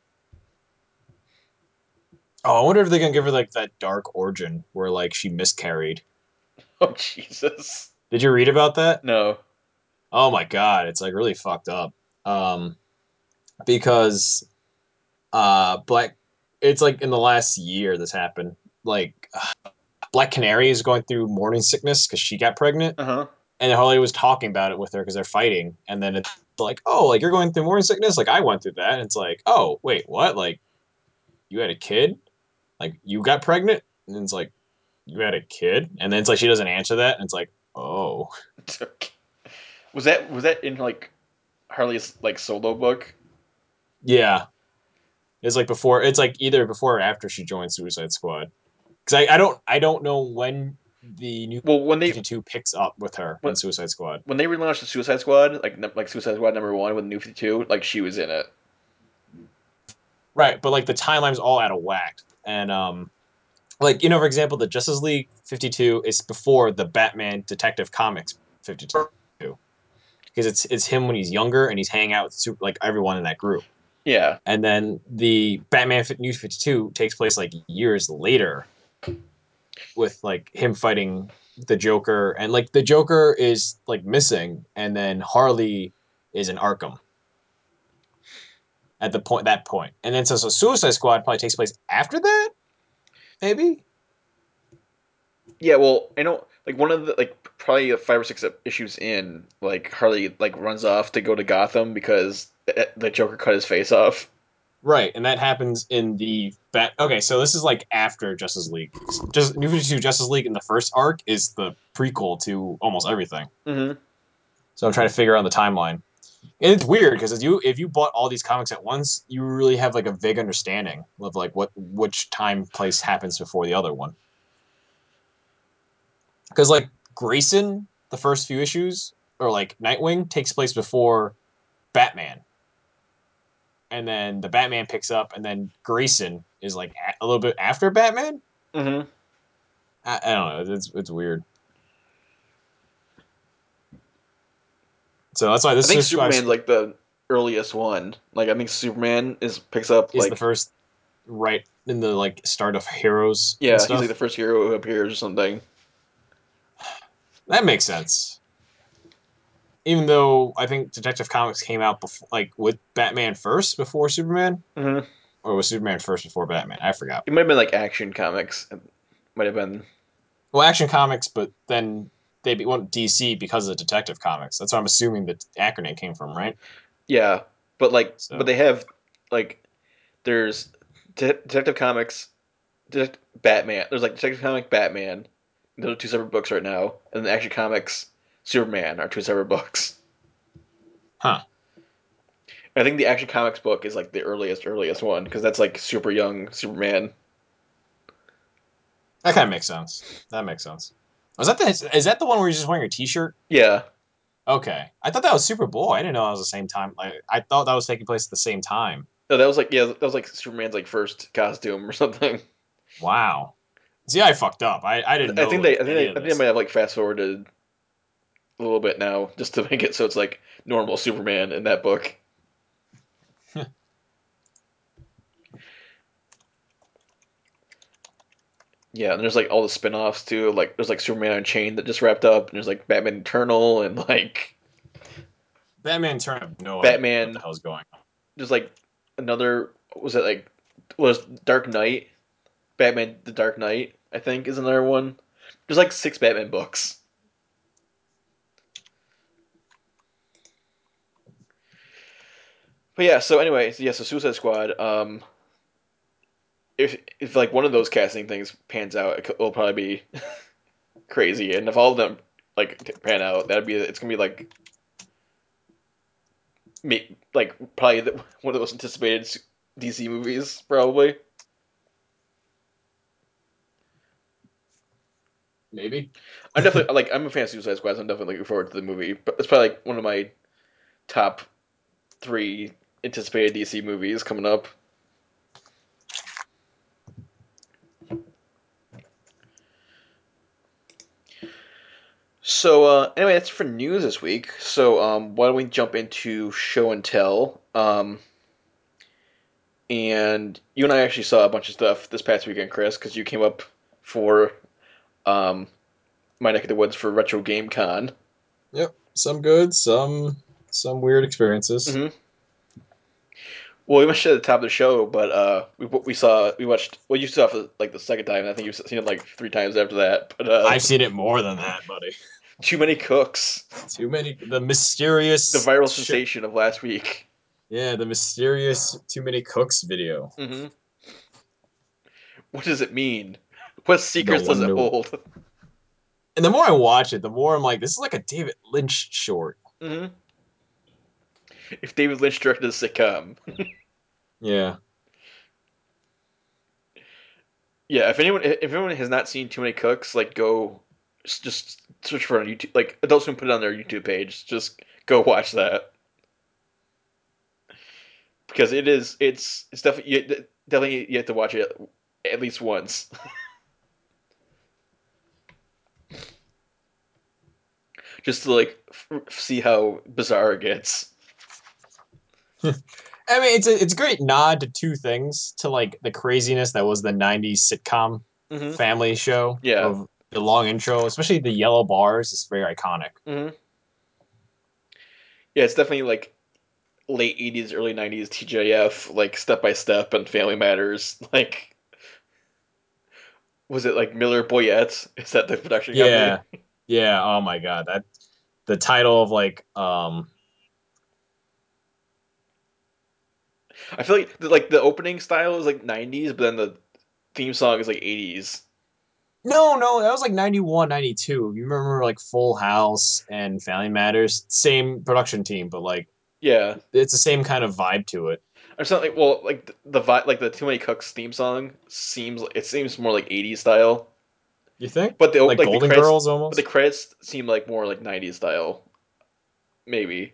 Oh, I wonder if they're gonna give her like that dark origin where like she miscarried. Oh Jesus! Did you read about that? No. Oh my god, it's like really fucked up. Um, because uh, Black, it's like in the last year this happened. Like Black Canary is going through morning sickness because she got pregnant, Uh huh. and Harley was talking about it with her because they're fighting, and then it's like, oh, like you're going through morning sickness, like I went through that. And it's like, oh, wait, what? Like you had a kid? Like you got pregnant? And it's like you had a kid, and then it's like she doesn't answer that, and it's like, oh, Was that was that in like Harley's like solo book? yeah. It's like before. It's like either before or after she joined Suicide Squad. Because I, I don't I don't know when the new Well, when they fifty-two picks up with her when, in Suicide Squad. when they relaunched the Suicide Squad, like like Suicide Squad number one with New fifty-two, like she was in it. Right, but like the timeline's all out of whack, and um, like you know, for example, the Justice League fifty-two is before the Batman Detective Comics fifty-two, because it's it's him when he's younger and he's hanging out with super, like everyone in that group. Yeah. And then the Batman New fifty-two takes place like years later with like him fighting the Joker, and like the Joker is like missing, and then Harley is in Arkham at the point that point. And then so, so Suicide Squad probably takes place after that, maybe? Yeah, well, I know like one of the like probably five or six issues in, like Harley like runs off to go to Gotham because the the Joker cut his face off. Right, and that happens in the bat. Okay, so this is like after Justice League. Just New fifty-two Justice League in the first arc is the prequel to almost everything. Mm-hmm. So I'm trying to figure out the timeline. And it's weird because you if you bought all these comics at once, you really have like a vague understanding of like what which time place happens before the other one. Because like Grayson, the first few issues, or like Nightwing takes place before Batman, and then the Batman picks up, and then Grayson is like a little bit after Batman. Mm-hmm. I, I don't know. It's it's weird. So that's why I this think is why Superman's like the earliest one. Like I think Superman is picks up is the like first right in the like start of Heroes and yeah, he's like stuff. the first hero who appears or something. That makes sense. Even though I think Detective Comics came out before, like with Batman first before Superman, Mm-hmm. or was Superman first before Batman? I forgot. It might have been like Action Comics. It might have been. Well, Action Comics, but then they went D C because of Detective Comics. That's what I'm assuming the acronym came from, right? Yeah, but like, but So they have like there's De- Detective Comics, Det- Batman. There's like Detective Comic Batman. Those are two separate books right now, and the Action Comics Superman are two separate books. huh. I think the Action Comics book is like the earliest, earliest one because that's like super young Superman. That kind of makes sense. That makes sense. Was that the is that the one where you're just wearing a T-shirt? Yeah, Okay, I thought that was Superboy. I didn't know that was the same time. Like I thought that was taking place at the same time. no, that was like yeah, that was like Superman's like first costume or something. Wow. See, I fucked up. I, I didn't I know think they, like I think any they, I of think they this. might have like fast forwarded a little bit now just to make it so it's like normal Superman in that book. Yeah, and there's like all the spin-offs too. Like there's like Superman Unchained that just wrapped up, and there's like Batman Eternal and like Batman turned up no idea what the Batman. hell's going on. There's like another what was it like was Dark Knight? Batman the Dark Knight, I think, is another one. There's like six Batman books. But yeah, so anyway, so yeah, so Suicide Squad. Um, if if like one of those casting things pans out, it, it'll probably be crazy. And if all of them like pan out, that'd be it's gonna be like me like probably the, one of the most anticipated D C movies, probably. Maybe. I'm definitely like I'm a fan of Suicide Squad. So I'm definitely looking forward to the movie. But it's probably like one of my top three anticipated D C movies coming up. So uh, anyway, that's for news this week. So um, why don't we jump into show and tell? Um, and you and I actually saw a bunch of stuff this past weekend, Chris, because you came up for um, my neck of the woods for Retro Game Con. Yep. Some good, some some weird experiences. Mm-hmm. Well, we mentioned at the top of the show, but uh, we we saw we watched. Well, you saw it for like the second time. And I think you've seen it like three times after that. But uh, I've seen it more than that, buddy. Too Many Cooks, Too many. The mysterious. the viral shit- sensation of last week. Yeah, the mysterious Too Many Cooks video. Mm-hmm. What does it mean? What secrets No does one it knew. hold? And the more I watch it, the more I'm like, this is like a David Lynch short. Mm-hmm. If David Lynch directed a sitcom. Yeah. Yeah, if anyone if anyone has not seen Too Many Cooks, like go just, just search for it on YouTube. Like Adult Swim put it on their YouTube page. Just go watch that because it is it's it's definitely you, definitely you have to watch it at least once. Just to like f- see how bizarre it gets. I mean, it's a it's a great nod to two things, to like the craziness that was the nineties sitcom Mm-hmm. family show Yeah. of the long intro, especially the yellow bars. It's very iconic. Mm-hmm. Yeah, it's definitely like late eighties, early nineties T J F, like Step by Step and Family Matters. Like, was it like Miller Boyette? Is that the production Yeah, company? yeah. Oh my god, that the title of like um I feel like the, like the opening style is like nineties, but then the theme song is like eighties. no no that was like ninety one, ninety two. You remember like Full House and Family Matters, same production team, but like Yeah, it's the same kind of vibe to it. or something. Like, well, like the, the vi- like the Too Many Cooks theme song seems it seems more like eighties style, You think but the like like the Golden credits, Girls but the almost? credits seem like more like nineties style, maybe.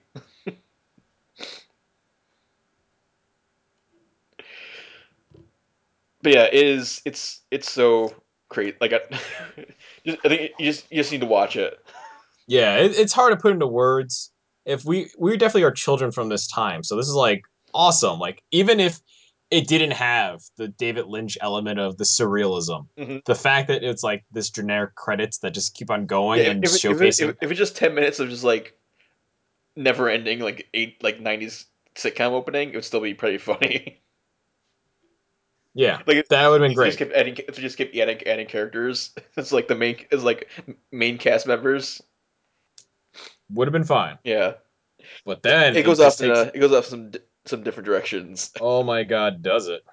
But yeah, it is. It's it's so great. Like I, just, I think you just you just need to watch it. Yeah, it, it's hard to put into words. If we we definitely are children from this time, so this is like awesome. Like even if it didn't have the David Lynch element of the surrealism, Mm-hmm. the fact that it's like this generic credits that just keep on going Yeah, if and if, it, if, it, showcasing. if if it's just ten minutes of just like never ending like eight like nineties sitcom opening, it would still be pretty funny. Yeah, Like if that would have been if they just great. keep adding if they just keep adding adding characters, it's like the main is like main cast members. Would have been fine. Yeah, But then it it goes off just in takes. a, it goes off some di- some different directions. Oh my god, does it?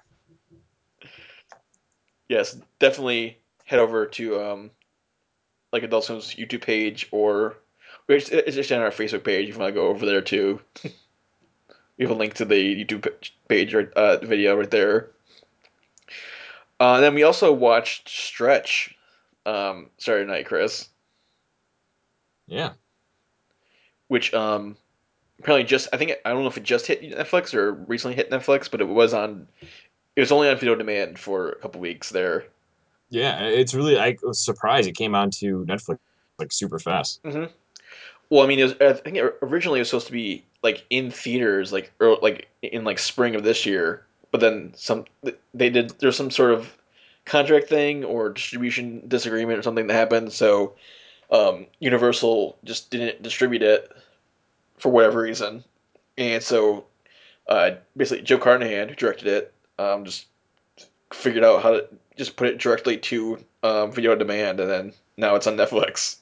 Yes, definitely head over to um like Adult Swim's YouTube page, or it's, it's just on our Facebook page. If you want to go over there too, we have a link to the YouTube page right, uh, video right there. Uh, then we also watched Stretch um, Saturday night, Chris, Yeah, which um, apparently just I think I don't know if it just hit Netflix or recently hit Netflix, but it was on. It was only on video demand for a couple weeks there. yeah. It's really. I was surprised it came onto Netflix like super fast. Mm-hmm. Well, I mean, it was, I think it, originally it was supposed to be like in theaters, like or like in like spring of this year. But then some they did there's some sort of contract thing or distribution disagreement or something that happened. So um, Universal just didn't distribute it for whatever reason, and so uh, basically Joe Carnahan, who directed it, um, just figured out how to just put it directly to um, video on demand, and then now it's on Netflix.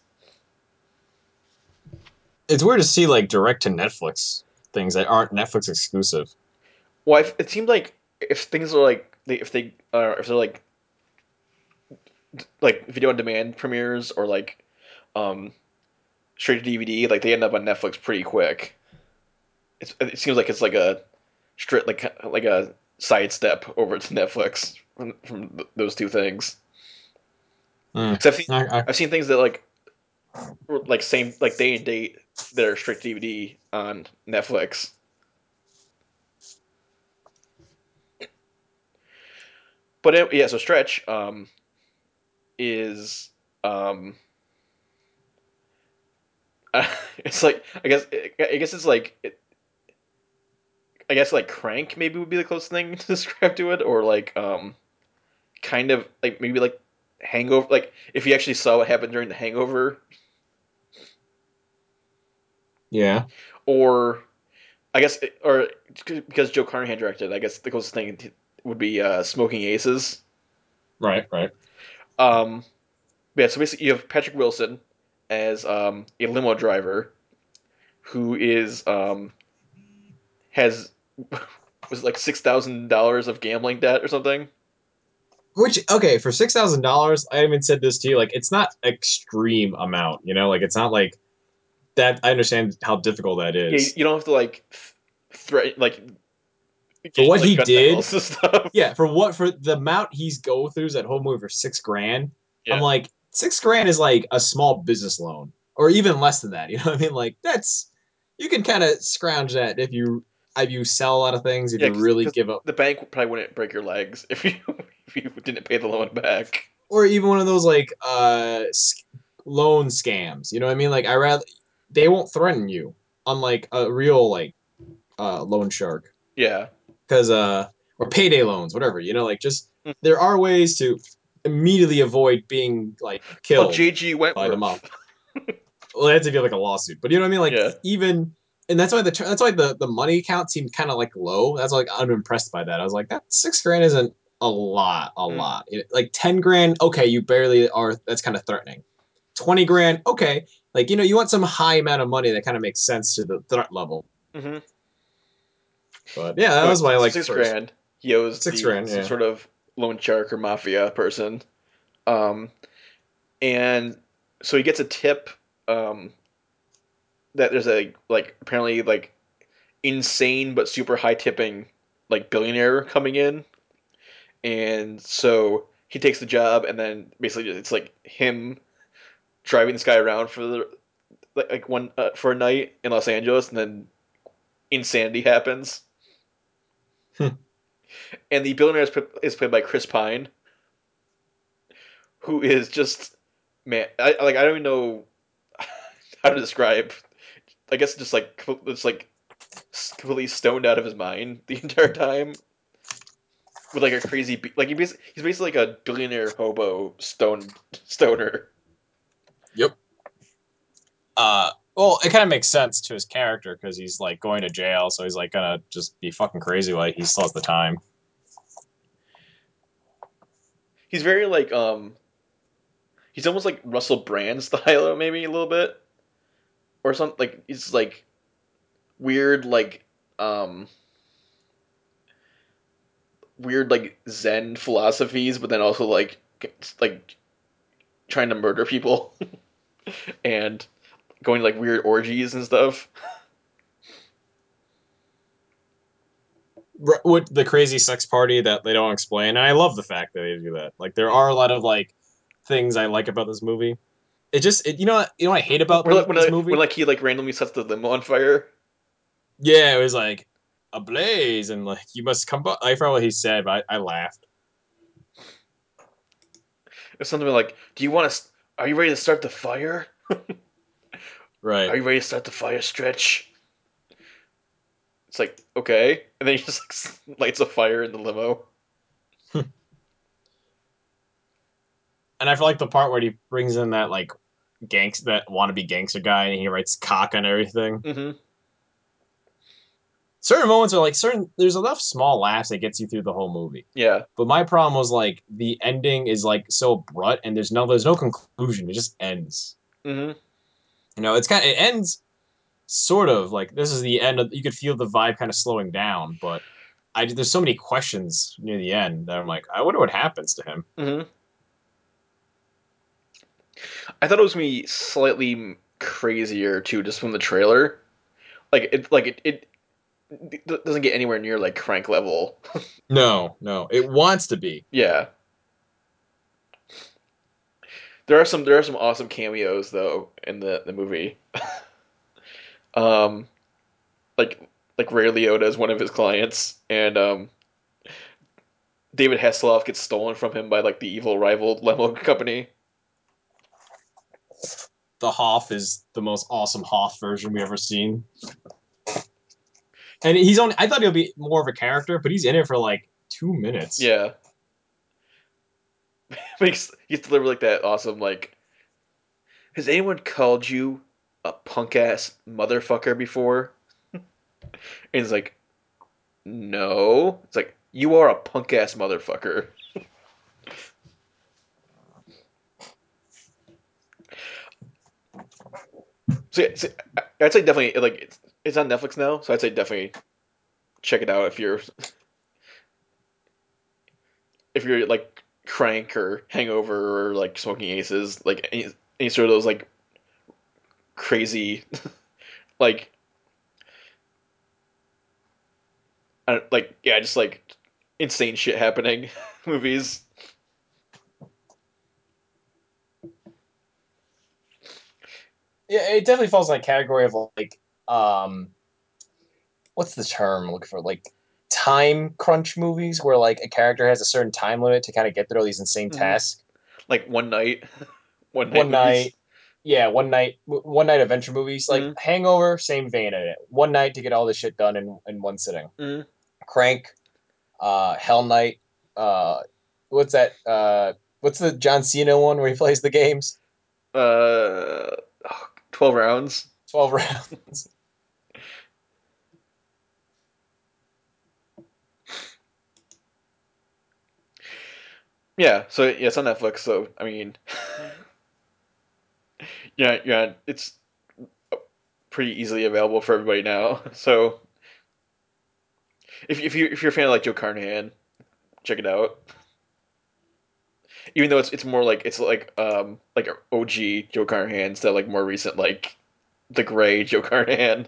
It's weird to see like direct to Netflix things that aren't Netflix exclusive. Well, I, it seemed like if things are like they, if they uh, if they're like like video on demand premieres or like um straight to D V D, like they end up on Netflix pretty quick. It's, it seems like it's like a straight like like a sidestep over to Netflix from, from th- those two things. Mm. 'Cause I've seen I, I, I've seen things that like were, like same like day and date that are straight D V D on Netflix. But it, yeah, so Stretch um, is um, uh, it's like I guess I guess it's like it, I guess like Crank maybe would be the closest thing to describe to it, or like um, kind of like maybe like Hangover. Like if you actually saw what happened during the Hangover, yeah. or I guess or because Joe Carnahan directed, I guess the closest thing would be uh, Smoking Aces. Right. Right. Um, yeah, so basically you have Patrick Wilson as um, a limo driver who is um, has was it like six thousand dollars of gambling debt or something. Which okay, for six thousand dollars, I even said this to you. Like, it's not extreme amount. You know, like it's not like that. I understand how difficult that Yeah, you is. you don't have to like th- threat like For get what like he gun did, deals and stuff. yeah, for what for the amount he's go through that whole movie for six grand. I'm Yeah, like, six grand is like a small business loan, or even less than that. You know what I mean? Like that's you can kind of scrounge that if you if you sell a lot of things, if yeah, you really because give up, the bank probably wouldn't break your legs if you if you didn't pay the loan back. or even one of those like uh loan scams. You know what I mean? Like I rather they won't threaten you, unlike a real like uh loan shark, Yeah. because uh or payday loans, whatever. You know, like just there are ways to immediately avoid being like Called killed J G by the mob. Wentworth. Well, it had to be like a lawsuit, but you know what I mean? Like Yeah. even, and that's why the that's why the the money account seemed kind of like low. That's why, like I'm impressed by that. I was like, that six grand isn't a lot, a Mm. lot. It- like ten grand, okay, you barely are. That's kind of threatening. Twenty grand, okay. Like you know, you want some high amount of money that kind of makes sense to the threat level. Mm-hmm. But yeah, that Anyway, was my so like six first grand. He owes six the grand. some Yeah. sort of loan shark or mafia person. Um, and so he gets a tip um, that there's a like apparently like insane but super high tipping like billionaire coming in, and so he takes the job, and then basically it's like him driving this guy around for the like, like one uh, for a night in Los Angeles, and then insanity happens, and the billionaire is, is played by Chris Pine, who is just man, I like I don't even know how to describe. I guess just like it's like completely stoned out of his mind the entire time with like a crazy like he basically, he's basically like a billionaire hobo stone stoner. Yep. Uh, well, it kind of makes sense to his character because he's like going to jail, so he's like gonna just be fucking crazy while he still has the time. He's very like um he's almost like Russell Brand style maybe a little bit or something like he's like weird like um weird like Zen philosophies, but then also like like trying to murder people and going to like weird orgies and stuff. With the crazy sex party that they don't explain. And I love the fact that they do that. Like there are a lot of like things I like about this movie. It just it, you know what- you know what I hate about When this, like when, this I, when movie? like he like randomly sets the limo on fire. Yeah, it was like ablaze and like you must come. Bu-. I forgot what he said, but I, I laughed. It's something like, "Do you want to? Are you ready to start the fire? Right. Are you ready to start the fire, Stretch?" It's like okay, and then he just like lights a fire in the limo. And I feel like the part where he brings in that like gangs that wannabe gangster guy and he writes cock on everything. Mm-hmm. Certain moments are like certain. There's enough small laughs that gets you through the whole movie. Yeah. But my problem was like the ending is like so abrupt and there's no there's no conclusion. It just ends. Mm-hmm. You know, it's kind of it ends sort of like this is the end of you could feel the vibe kind of slowing down, but I there's so many questions near the end that I'm like, I wonder what happens to him. Mm-hmm. I thought it was gonna be slightly crazier too, just from the trailer. Like it, like it, it, it doesn't get anywhere near like Crank level. No, no, it wants to be. Yeah. There are some there are some awesome cameos though in the the movie. um, like like Ray Liotta is one of his clients, and um, David Hasselhoff gets stolen from him by like the evil rival limo company. The Hoff is the most awesome Hoff version we ever seen. And he's only I thought he'll be more of a character, but he's in it for like two minutes. Yeah. Makes he's delivered like that awesome like. Has anyone called you a punk ass motherfucker before? And he's like, no. It's like, you are a punk ass motherfucker. So, yeah, so I'd say definitely like it's, it's on Netflix now, so I'd say definitely check it out if you're if you're like Crank or Hangover or like Smoking Aces, like any, any sort of those like crazy like I don't, like yeah, just like insane shit happening movies. Yeah, it definitely falls in that category of like um what's the term I'm looking for? Like time crunch movies where like a character has a certain time limit to kind of get through all these insane Mm-hmm. tasks. Like one night, one night One movies. night, yeah, one night, one night adventure movies. Like Mhm. Hangover, same vein in it. One night to get all this shit done in in one sitting. Mhm. Crank, uh, Hell Night, uh, what's that? Uh, what's the John Cena one where he plays the games? Uh, oh, twelve rounds. Twelve rounds. Yeah, so yeah, it's on Netflix. So I mean, yeah, yeah, it's pretty easily available for everybody now. So if if you if you're a fan of like Joe Carnahan, check it out. Even though it's it's more like it's like um like O G Joe Carnahan instead of like more recent like the gray Joe Carnahan.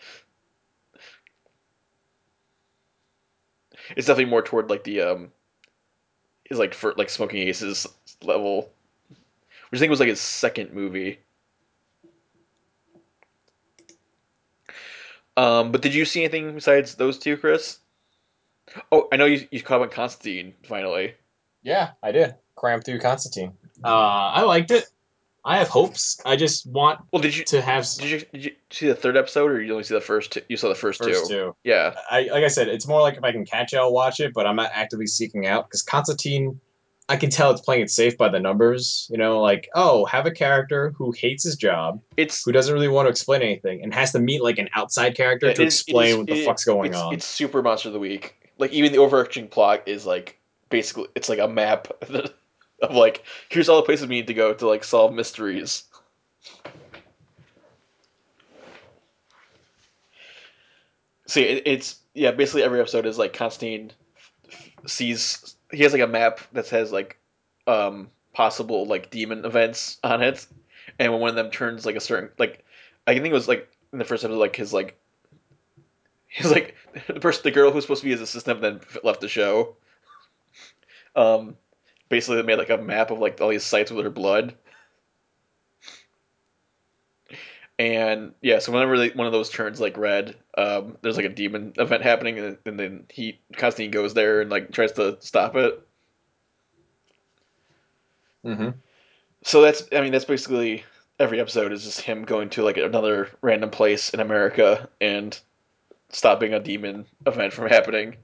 It's definitely more toward like the um is like for like Smoking Aces level, which I think was like his second movie. Um, but did you see anything besides those two, Chris? Oh, I know you you caught up on Constantine finally. Yeah, I did. Cram through Constantine. Uh, I liked it. I have hopes. I just want Well, did you to have did you did you see the third episode, or you only see the first two? You saw the first, first two. two. Yeah, I like I said, it's more like if I can catch it, I'll watch it, but I'm not actively seeking out because Constantine, I can tell it's playing it safe by the numbers. You know, like oh, have a character who hates his job, it's who doesn't really want to explain anything, and has to meet like an outside character yeah, to it is it is explain what the it, fuck's going it's on. it's super monster of the week. Like even the overarching plot is like basically it's like a map of like here's all the places we need to go to like solve mysteries. See, it, it's yeah, basically every episode is like Constantine sees he has like a map that has like um possible like demon events on it, and when one of them turns like a certain like I think it was like in the first episode like his like his like the person the girl who's supposed to be his assistant then left the show. Um, basically they made like a map of like all these sites with her blood. And yeah, so whenever they, one of those turns like red, um, there's like a demon event happening, and, and then he Constantine goes there and like tries to stop it. Mm-hmm. So that's I mean that's basically every episode is just him going to like another random place in America and stopping a demon event from happening.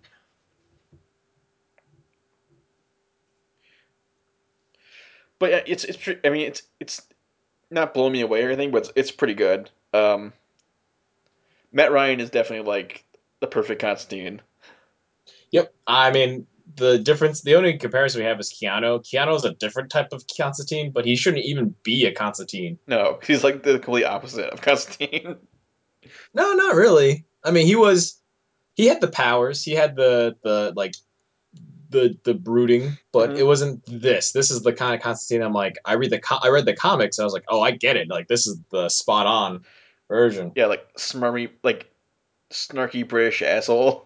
But yeah, it's it's I mean it's it's not blowing me away or anything, but it's, it's pretty good. Um, Matt Ryan is definitely like the perfect Constantine. Yep. I mean, the difference, the only comparison we have is Keanu. Keanu is a different type of Constantine, but he shouldn't even be a Constantine. No, he's like the complete opposite of Constantine. No, not really. I mean, he was he had the powers. He had the the like the the brooding, but it Mm-hmm. wasn't this. This is the kind of Constantine. I'm like, I read the co- I read the comics. And I was like, oh, I get it. Like this is the spot on version. Yeah, like smarmy, like snarky British asshole.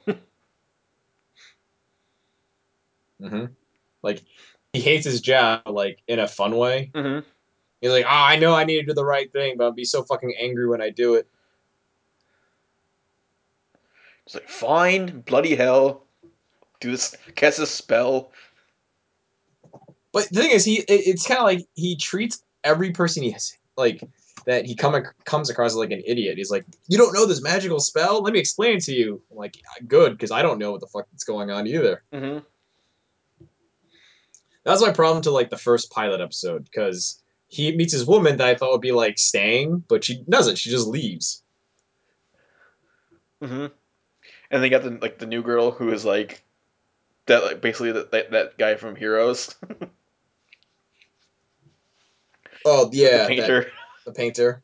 hmm Like he hates his job, like in a fun way. Mm-hmm. He's like, "Ah, I know I need to do the right thing, but I'll be so fucking angry when I do it." It's like, fine, bloody hell, do this, cast this spell. But the thing is, he it, it's kind of like he treats every person he has, like that he come ac- comes across as like an idiot. He's like, "You don't know this magical spell? Let me explain it to you." I'm like, "Good, because I don't know what the fuck is going on either." Mm-hmm. That was my problem to like the first pilot episode, because he meets his woman that I thought would be like staying, but she doesn't. She just leaves. Mm-hmm. And they got the like the new girl who is like that, like basically that that, that guy from Heroes, Oh the, the yeah, that painter. the painter.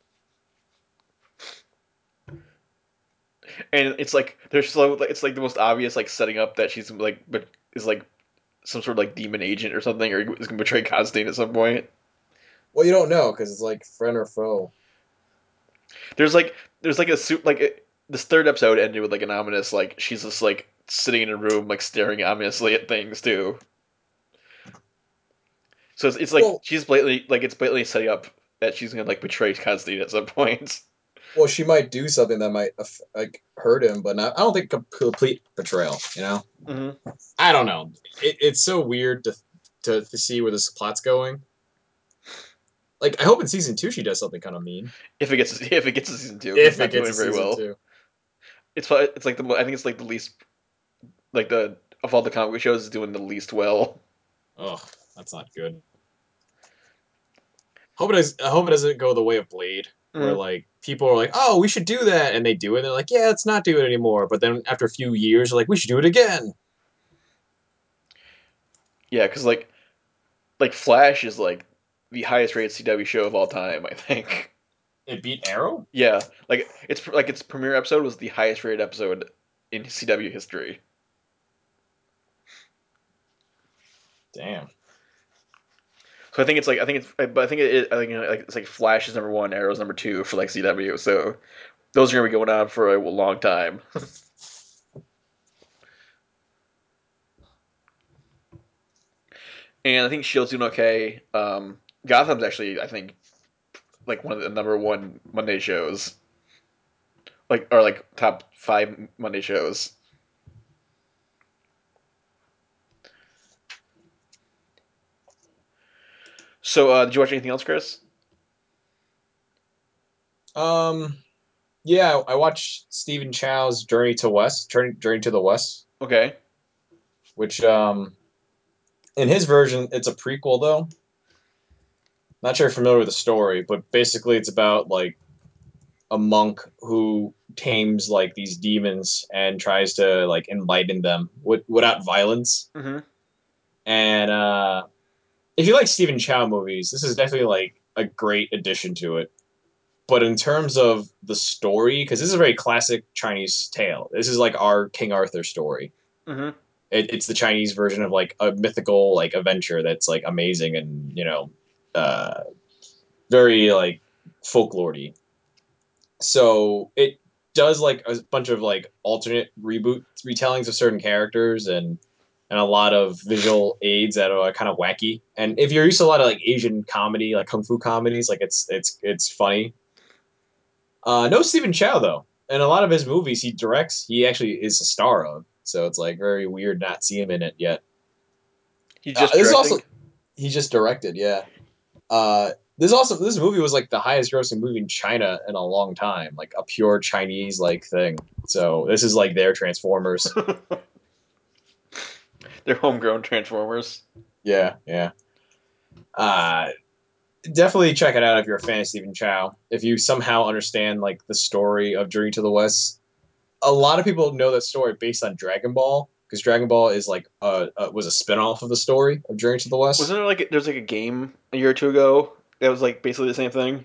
And it's like there's so like it's like the most obvious like setting up that she's like but is like some sort of like demon agent or something, or is gonna betray Constantine at some point. Well, you don't know because it's like friend or foe. There's like there's like a suit like it, this third episode ended with like an ominous like she's just like sitting in a room like staring ominously at things too. So it's, it's like Well, she's blatantly like it's blatantly setting up that she's gonna like betray Constantine at some point. well, she might do something that might aff- like hurt him, but not. I don't think com- complete betrayal. You know. Mm-hmm. I don't know. It, it's so weird to, to to see where this plot's going. Like, I hope in season two she does something kind of mean. If it gets if it gets to season two, 'cause it's If not it gets doing to very season well. two. It's it's like the I think it's like the least like the of all the comic book shows is doing the least well. Oh, that's not good. Hope it does, I hope it doesn't go the way of Blade, where Mm. like people are like, "Oh, we should do that," and they do it. And they're like, "Yeah, let's not do it anymore." But then after a few years, they're like, "We should do it again." Yeah, because like like Flash is like the highest rated C W show of all time. I think. It beat Arrow. Yeah, like it's like its premiere episode was the highest rated episode in C W history. Damn. So I think it's like I think it's but I think it I think like it's like Flash is number one, Arrow's number two for like C W. So those are gonna be going on for a long time. And I think Shield's doing okay. Um, Gotham's actually I think like one of the number one Monday shows, like or like top five Monday shows. So uh, did you watch anything else, Chris? Um. Yeah, I watched Stephen Chow's Journey to West, Journey, Journey to the West, Okay. which um, in his version, it's a prequel though. Not sure if you're familiar with the story, but basically it's about like a monk who tames like these demons and tries to like enlighten them with, without violence. Mm-hmm. And uh, if you like Stephen Chow movies, this is definitely like a great addition to it. But in terms of the story, because this is a very classic Chinese tale, this is like our King Arthur story. Mm-hmm. It, it's the Chinese version of like a mythical like adventure that's like amazing and you know uh, very like folklore-y. So it does like a bunch of like alternate reboot retellings of certain characters and and a lot of visual aids that are kind of wacky. And if you're used to a lot of like Asian comedy, like kung fu comedies, like it's it's it's funny. Uh, no Stephen Chow though, and a lot of his movies he directs, he actually is a star of. So it's like very weird not see him in it yet. He's Uh, just this is directing. also he just directed, yeah. Uh, this also this movie was like the highest grossing movie in China in a long time, like a pure Chinese like thing. So this is like their Transformers. They're homegrown Transformers. Yeah, yeah. Uh, definitely check it out if you're a fan of Stephen Chow. If you somehow understand like the story of Journey to the West, a lot of people know that story based on Dragon Ball because Dragon Ball is like uh, uh was a spinoff of the story of Journey to the Wasn't West. there like there's like a game a year or two ago that was like basically the same thing?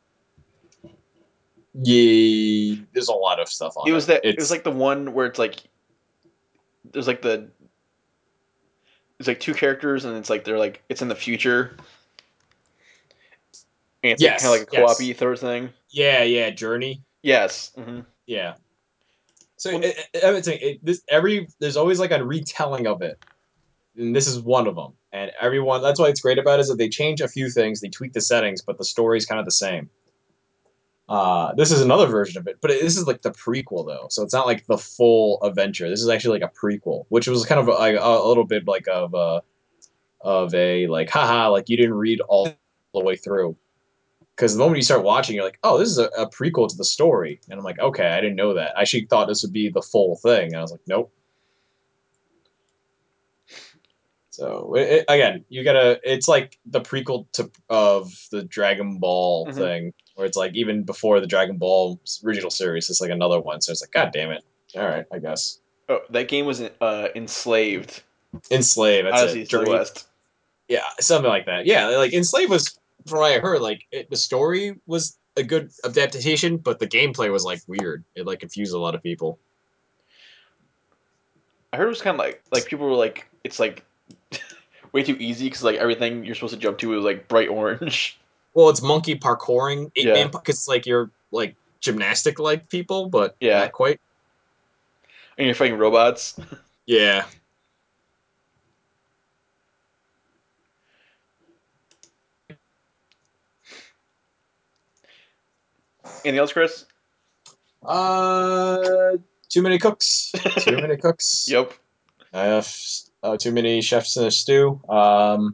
Yeah, there's a lot of stuff It on was it. that it was It's like the one where it's like there's like the it's like two characters and it's like they're like it's in the future and it's like kind of like yes, a yes, co-op third thing. yeah, yeah. Journey, Yes. Mm-hmm. yeah. So Well, it, it, I would say it, this every there's always like a retelling of it, and this is one of them. And everyone, that's why it's great about it, is that they change a few things, they tweak the settings, but the story's kind of the same. Uh, this is another version of it, but it, this is like the prequel though, so it's not like the full adventure. This is actually like a prequel, which was kind of like a, a little bit like of a of a like, haha, like you didn't read all the way through. Because the moment you start watching, you're like, oh, this is a, a prequel to the story, and I'm like, okay, I didn't know that. I actually thought this would be the full thing, and I was like, nope. So it, it- again, you gotta. It's like the prequel to of the Dragon Ball Mhm. thing, where it's like even before the Dragon Ball original series, it's like another one. So it's like, god damn it. All right, I guess. Oh, that game was uh, enslaved. Enslave. That's Odyssey it. to the Journey. West. Yeah, something like that. Yeah, like Enslave was, from what I heard, like it, the story was a good adaptation, but the gameplay was like weird. It like confused a lot of people. I heard it was kind of like like people were like it's like way too easy because like everything you're supposed to jump to is like bright orange. Well, it's monkey parkouring, eight Yeah. man, because it's like you're like gymnastic like people, but Yeah. not quite. And you're fighting robots. Yeah. Anything else, Chris? Uh, too many cooks. Too many cooks. Yep. I have uh, too many chefs in a stew. Um,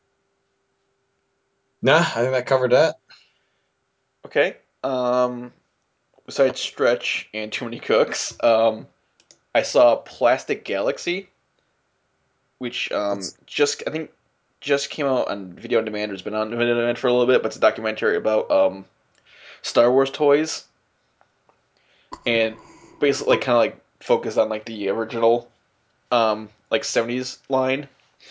nah, I think that covered that. Okay. Um, besides Stretch and Too Many Cooks, um, I saw Plastic Galaxy, which um just I think just came out on video on demand. Or has been on video on demand for a little bit, but it's a documentary about um Star Wars toys and basically like kind of like focused on like the original um like seventies line.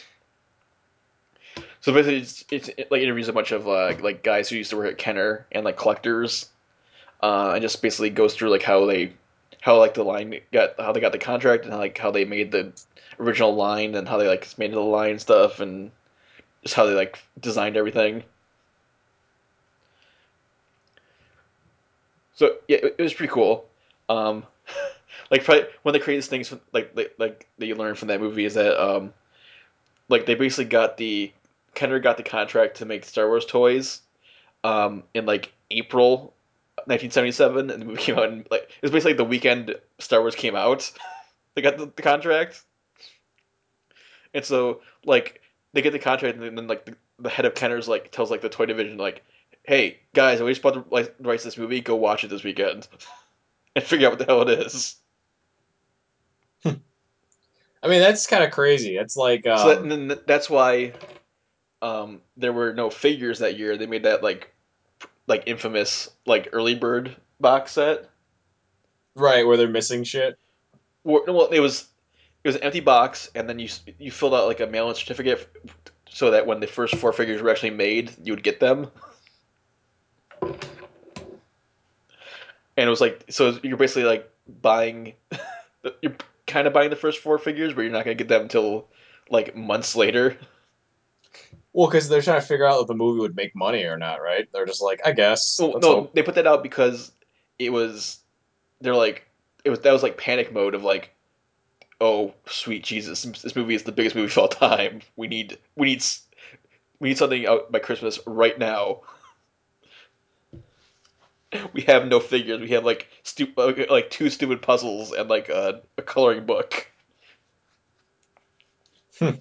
So basically, it's, it's it, like interviews a bunch of uh, like guys who used to work at Kenner and like collectors, uh, and just basically goes through like how they, how like the line got, how they got the contract, and how, like how they made the original line, and how they like made the line and stuff, and just how they like designed everything. So yeah, it, it was pretty cool. Um, like probably one of the craziest things like like like that you learn from that movie is that um like they basically got the Kenner got the contract to make Star Wars toys um, in like April nineteen seventy-seven, and the movie came out in like it was basically like the weekend Star Wars came out. They got the, the contract, and so like they get the contract, and then like the, the head of Kenner's like tells like the toy division like, "Hey guys, we just bought the like, rights to this movie. Go watch it this weekend and figure out what the hell it is." I mean, that's kind of crazy. It's like, So that, um, and then that's why um, there were no figures that year. They made that like like infamous like early bird box set. right, where they're missing shit. Well, it was it was an empty box, and then you you filled out like a mail-in certificate so that when the first four figures were actually made, you would get them. And it was like so you're basically like buying you're kind of buying the first four figures, but you're not gonna get them until like months later. Well, because they're trying to figure out if the movie would make money or not, right? They're just like, I guess. Oh Let's no, hope. they put that out because it was they're like it was that was like panic mode of like oh sweet Jesus, this movie is the biggest movie of all time. We need we need we need something out by Christmas right now. We have no figures. We have like stu- like two stupid puzzles and like a, a coloring book. Hmm.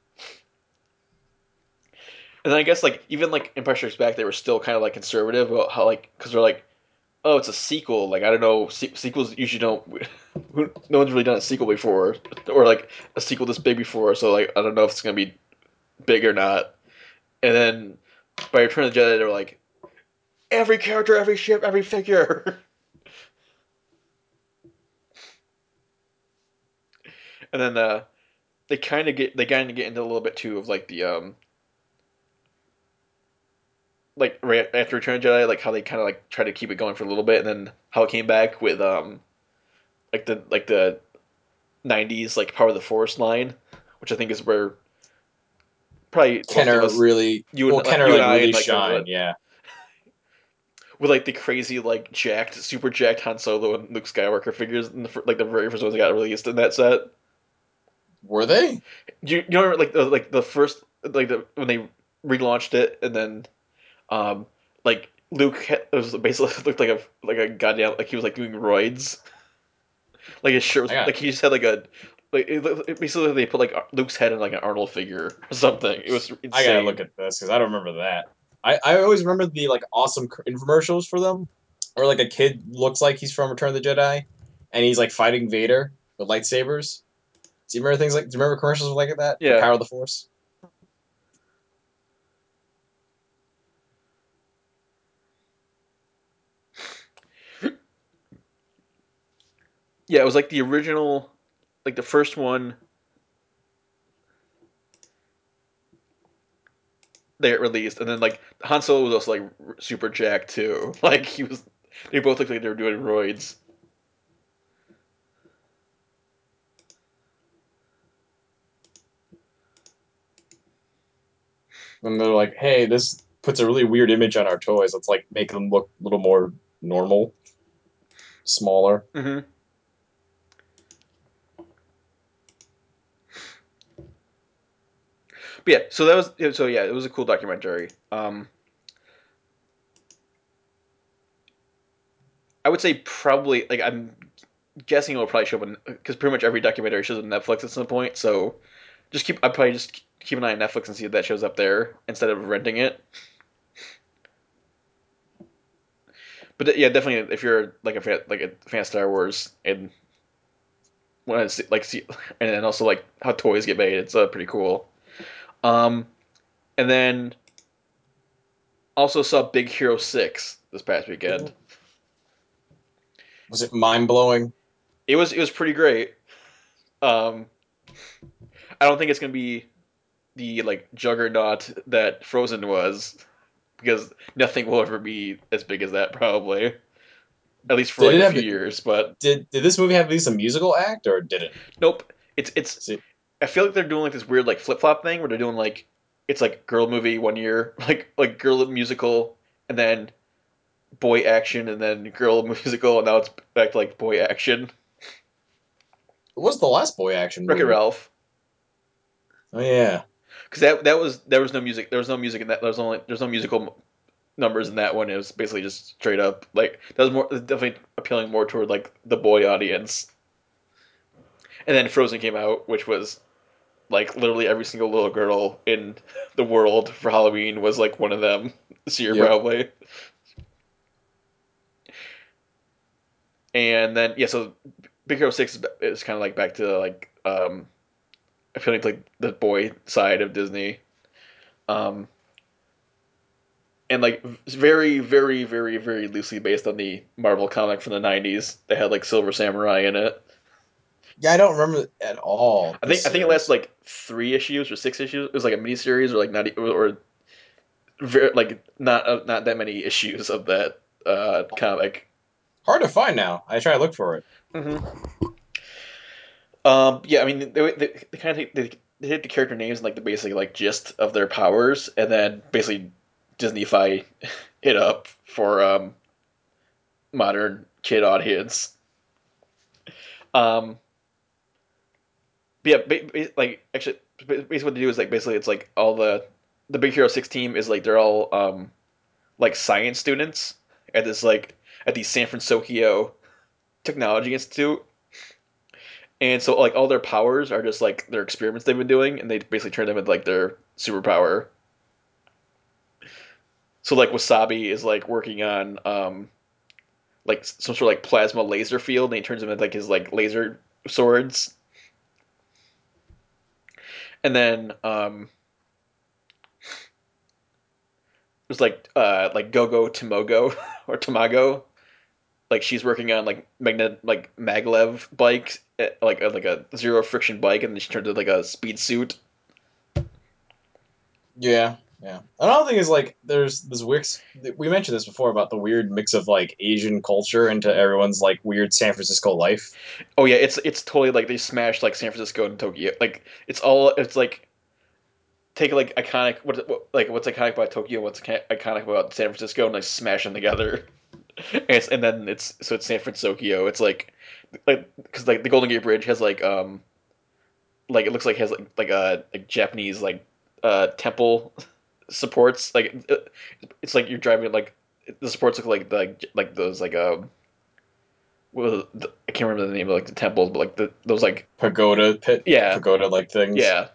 And then I guess like even like Empire Strikes Back, they were still kind of like conservative about how like because they're like, oh, it's a sequel. Like I don't know, se- sequels usually don't. No one's really done a sequel before, or like a sequel this big before. So like I don't know if it's gonna be big or not. And then by Return of the Jedi, they're like, every character, every ship, every figure. And then uh, they kind of get they kind of get into a little bit too of like the um like right after Return of the Jedi, like how they kind of like tried to keep it going for a little bit, and then how it came back with um like the like the nineties like Power of the Force line, which I think is where probably most of Kenner us, really, you well, and like Kenner you and like I, really and like shine. everyone, Yeah. with like the crazy like jacked, super jacked Han Solo and Luke Skywalker figures, in the, fir- like the very first ones that got released in that set. Were they? You, you know, like the like the first like the when they relaunched it, and then um like Luke had, it was basically looked like a like a goddamn like he was like doing roids. Like his shirt was I got like he just had like a like it, it basically they put like Luke's head in like an Arnold figure or something. It was I gotta insane. look at this because I don't remember that. I, I always remember the like awesome c- infomercials for them, where like a kid looks like he's from Return of the Jedi, and he's like fighting Vader with lightsabers. Do you remember things like? Do you remember commercials like that for Yeah. Power of the Force? Yeah, it was like the original, like the first one they released, and then like Han Solo was also like super jacked too. Like he was, they both looked like they were doing roids. And they're like, "Hey, this puts a really weird image on our toys. Let's like make them look a little more normal, smaller." Mm-hmm. But yeah, so that was so yeah, it was a cool documentary. Um, I would say probably like I'm guessing it'll probably show up because pretty much every documentary shows up on Netflix at some point. So just keep I'd probably just keep an eye on Netflix and see if that shows up there instead of renting it. But yeah, definitely if you're like a fan, like a fan of Star Wars and want to see, like see, and then also like how toys get made, it's uh, pretty cool. Um, and then also saw Big Hero Six this past weekend. Was it mind blowing? It was it was pretty great. Um, I don't think it's gonna be the like juggernaut that Frozen was because nothing will ever be as big as that probably. At least for Did like it a have? few years, but Did did this movie have at least a musical act or did it? nope. It's it's. See, I feel like they're doing like this weird like flip flop thing where they're doing like it's like girl movie one year, like like girl musical, and then boy action, and then girl musical, and now it's back to like boy action. what was the last boy action Wreck It movie? Ralph, Oh yeah. because that that was there was no music, there was no music in that. There was only there's no musical numbers in that one. It was basically just straight up like that was more definitely appealing more toward like the boy audience. And then Frozen came out, which was like literally every single little girl in the world for Halloween was like one of them this year Yep. probably. And then yeah, so Big Hero Six is, is kind of like back to like um, appealing to like the boy side of Disney, um, and like very very very very loosely based on the Marvel comic from the nineties. They had like Silver Samurai in it. Yeah, I don't remember at all I think this I think it lasted series. like three issues or six issues. It was like a mini series or like not e- or very like not uh, not that many issues of that uh, comic. Hard to find now. I try to look for it. Mm-hmm. Um, yeah, I mean, they, they, they kind of they, they hit the character names and like the basic like gist of their powers, and then basically Disneyfy it up for um, modern kid audience. Um, but yeah, ba- ba- like actually, basically what they do is like basically it's like all the the Big Hero Six team is like they're all um, like science students at this like at the San Francisco Technology Institute. And so like all their powers are just like their experiments they've been doing, and they basically turn them into like their superpower. So like Wasabi is like working on um like some sort of like plasma laser field, and he turns them into like his like laser swords. And then um there's like uh like Gogo Timogo or Tamago. Like she's working on like magnet like maglev bikes, eh, like uh, like a zero friction bike, and then she turns into like a speed suit. Yeah, yeah. Another thing is like there's this Wix. We mentioned this before about the weird mix of like Asian culture into everyone's like weird San Francisco life. Oh yeah, it's it's totally like they smashed like San Francisco and Tokyo. Like it's all it's like take like iconic what, what like what's iconic about Tokyo, what's iconic about San Francisco, and like smash them together. And, it's, and then it's so it's San Francisco. It's like like because like the Golden Gate Bridge has like um like it looks like it has like like a like Japanese like uh temple supports. Like it- it's like you're driving like the supports look like like like those like um well the, I can't remember the name of like the temples, but like the those like Pagoda pit, yeah pagoda like things. yeah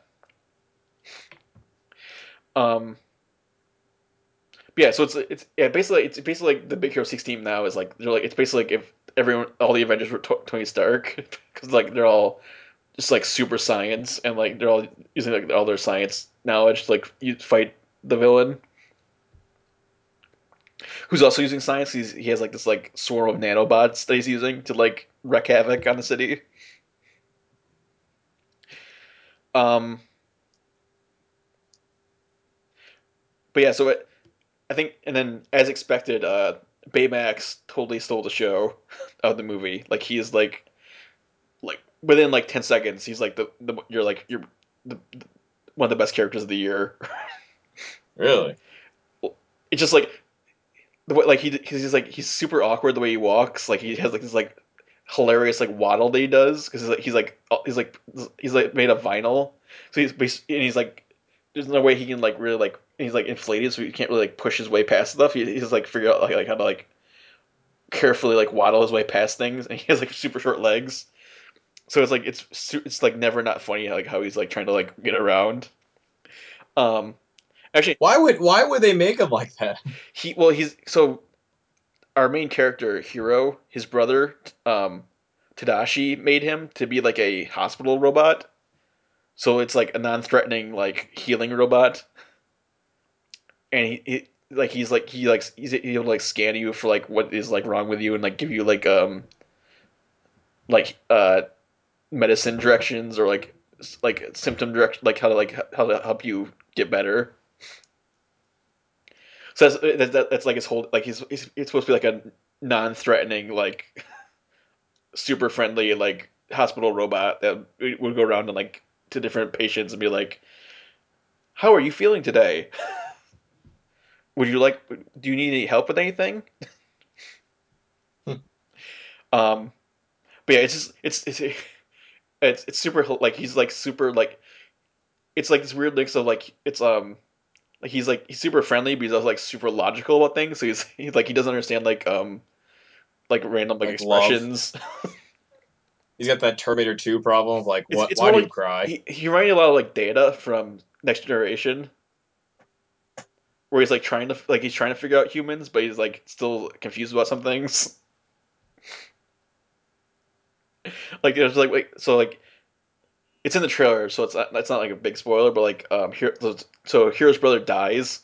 um. But yeah, so it's it's yeah basically it's basically like the Big Hero Six team now is like they're like it's basically like if everyone all the Avengers were to- Tony Stark because like they're all just like super science and like they're all using like all their science knowledge to like you fight the villain who's also using science. He's, he has like this like swarm of nanobots that he's using to like wreak havoc on the city. Um, but yeah, so it, I think, and then as expected, uh, Baymax totally stole the show of the movie. Like he is like like within like ten seconds, he's like the, the you're like you're the, the, one of the best characters of the year. Really? It's just like the way like he he's like he's super awkward the way he walks. Like he has like this like hilarious like waddle that he does because he's like he's like he's like he's like made of vinyl. So he's and he's like there's no way he can like really like he's like inflated, so he can't really like push his way past stuff. He, he's like figure out like, like how to like carefully like waddle his way past things, and he has like super short legs. So it's like it's it's like never not funny like how he's like trying to like get around. Um, actually, Why would why would they make him like that? he well he's so our main character Hero, his brother um, Tadashi made him to be like a hospital robot. So it's like a non-threatening like healing robot, and he, he like he's like he like he's he'll like scan you for like what is like wrong with you and like give you like um like uh medicine directions or like like symptom direction like how to like how to help you get better. So that's that's, that's like his whole like he's, he's it's supposed to be like a non-threatening like super friendly like hospital robot that would go around and like to different patients and be like, "How are you feeling today? Would you like? Do you need any help with anything?" um, but yeah, it's just it's it's it's it's super like he's like super like it's like this weird mix of like it's um like he's like he's super friendly but he's also like super logical about things. So he's he's like he doesn't understand like um like random like Like love. expressions. He's got that Terminator two problem of like, It's what? it's Why more do you like cry? he he reminded me a lot of like Data from Next Generation, where he's like trying to like he's trying to figure out humans, but he's like still confused about some things. Like there's like wait, so like it's in the trailer, so it's not it's not like a big spoiler, but like um here so Hero's brother dies,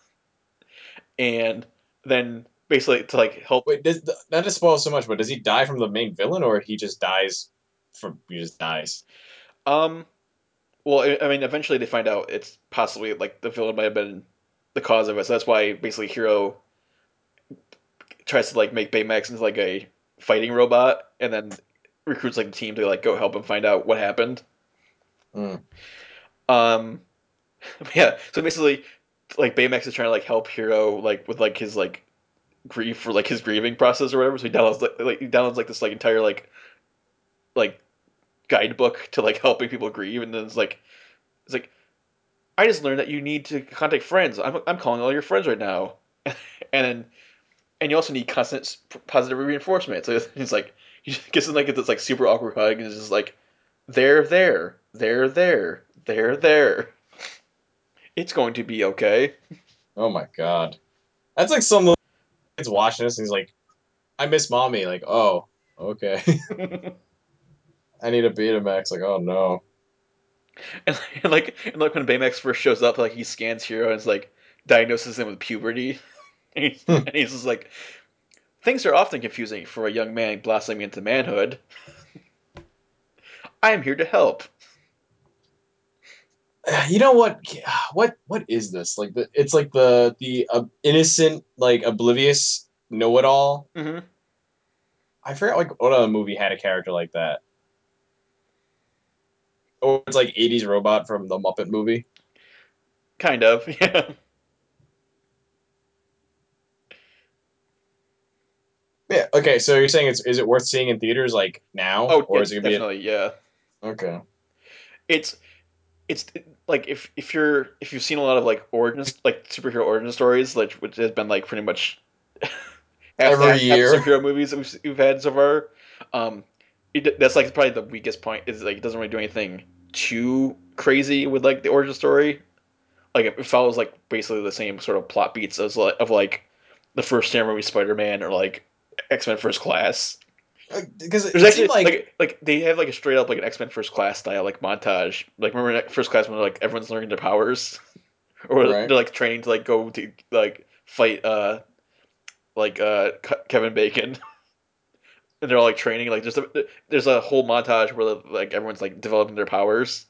and then basically to like help Wait, does, that just spoils so much. But does he die from the main villain, or he just dies from he just dies? um well I, I mean eventually they find out it's possibly like the villain might have been the cause of it, so that's why basically Hero tries to like make Baymax into like a fighting robot, and then recruits like the team to like go help him find out what happened. Mm. Um, yeah. So basically, like Baymax is trying to like help Hero like with like his like grief for like his grieving process or whatever. So he downloads like, like he downloads like this like entire like like guidebook to like helping people grieve, and then it's like it's like I just learned that you need to contact friends. I'm I'm calling all your friends right now, and then and you also need constant positive reinforcement. So he's like he gets in like this like super awkward hug and is just like there there there there there there. It's going to be okay. Oh my god, that's like some little kid's watching this and he's like, "I miss mommy." Like, oh, okay. I need a Betamax. Like, oh no. And, and like and like when Baymax first shows up, like he scans Hero and is like diagnoses him with puberty, and he's, and he's just like, things are often confusing for a young man blossoming into manhood. I am here to help. You know what? What what is this? Like the it's like the the uh, innocent, like oblivious know-it-all. Mm-hmm. I forgot like what other movie had a character like that. Or it's like eighties robot from the Muppet movie. Kind of, yeah. Yeah. Okay. So you're saying it's is it worth seeing in theaters like now, Oh, or yeah, is it gonna be definitely, yeah. a, okay? it's it's like if if you're if you've seen a lot of like origins like superhero origin stories, like which has been like pretty much half, Every half, half the year. superhero movies that we've, we've had so far. Um, it, that's like probably the weakest point is like it doesn't really do anything too crazy with like the origin story. Like it follows like basically the same sort of plot beats as like of like the first Sam Raimi Spider Man or like X Men First Class. Because it, There's it actually seemed like, like like they have like a straight up like an X Men First Class style like montage. Like remember in First Class when like everyone's learning their powers, or right? they're like training to like go to like fight uh like uh Ke- Kevin Bacon, and they're all like training. Like there's a there's a whole montage where like everyone's like developing their powers.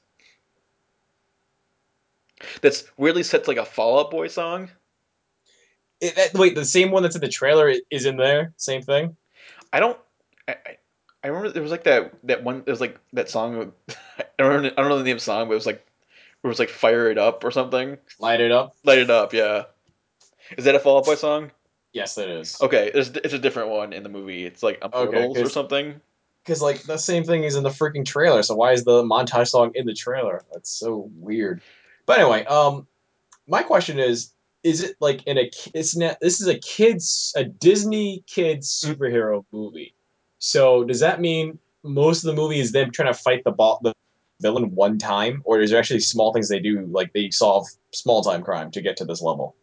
That's weirdly set to like a Fall Out Boy song. It, that, wait, the same one that's in the trailer is in there. Same thing. I don't. I, I I remember there was like that that one. There was like that song. I don't remember, I don't know the name of the song, but it was like it was like Fire It Up or something. Light it up. Light It Up, yeah. Is that a Fall Out Boy song? Yes, it is. Okay, it's, it's a different one in the movie. It's like Okay, Immortals or something. because like the same thing is in the freaking trailer. So why is the montage song in the trailer? That's so weird. But anyway, um, my question is: Is it like in a? It's not. This is a kids, a Disney kids superhero movie. So does that mean most of the movie is them trying to fight the ball, the villain one time, or is there actually small things they do, like they solve small time crime to get to this level?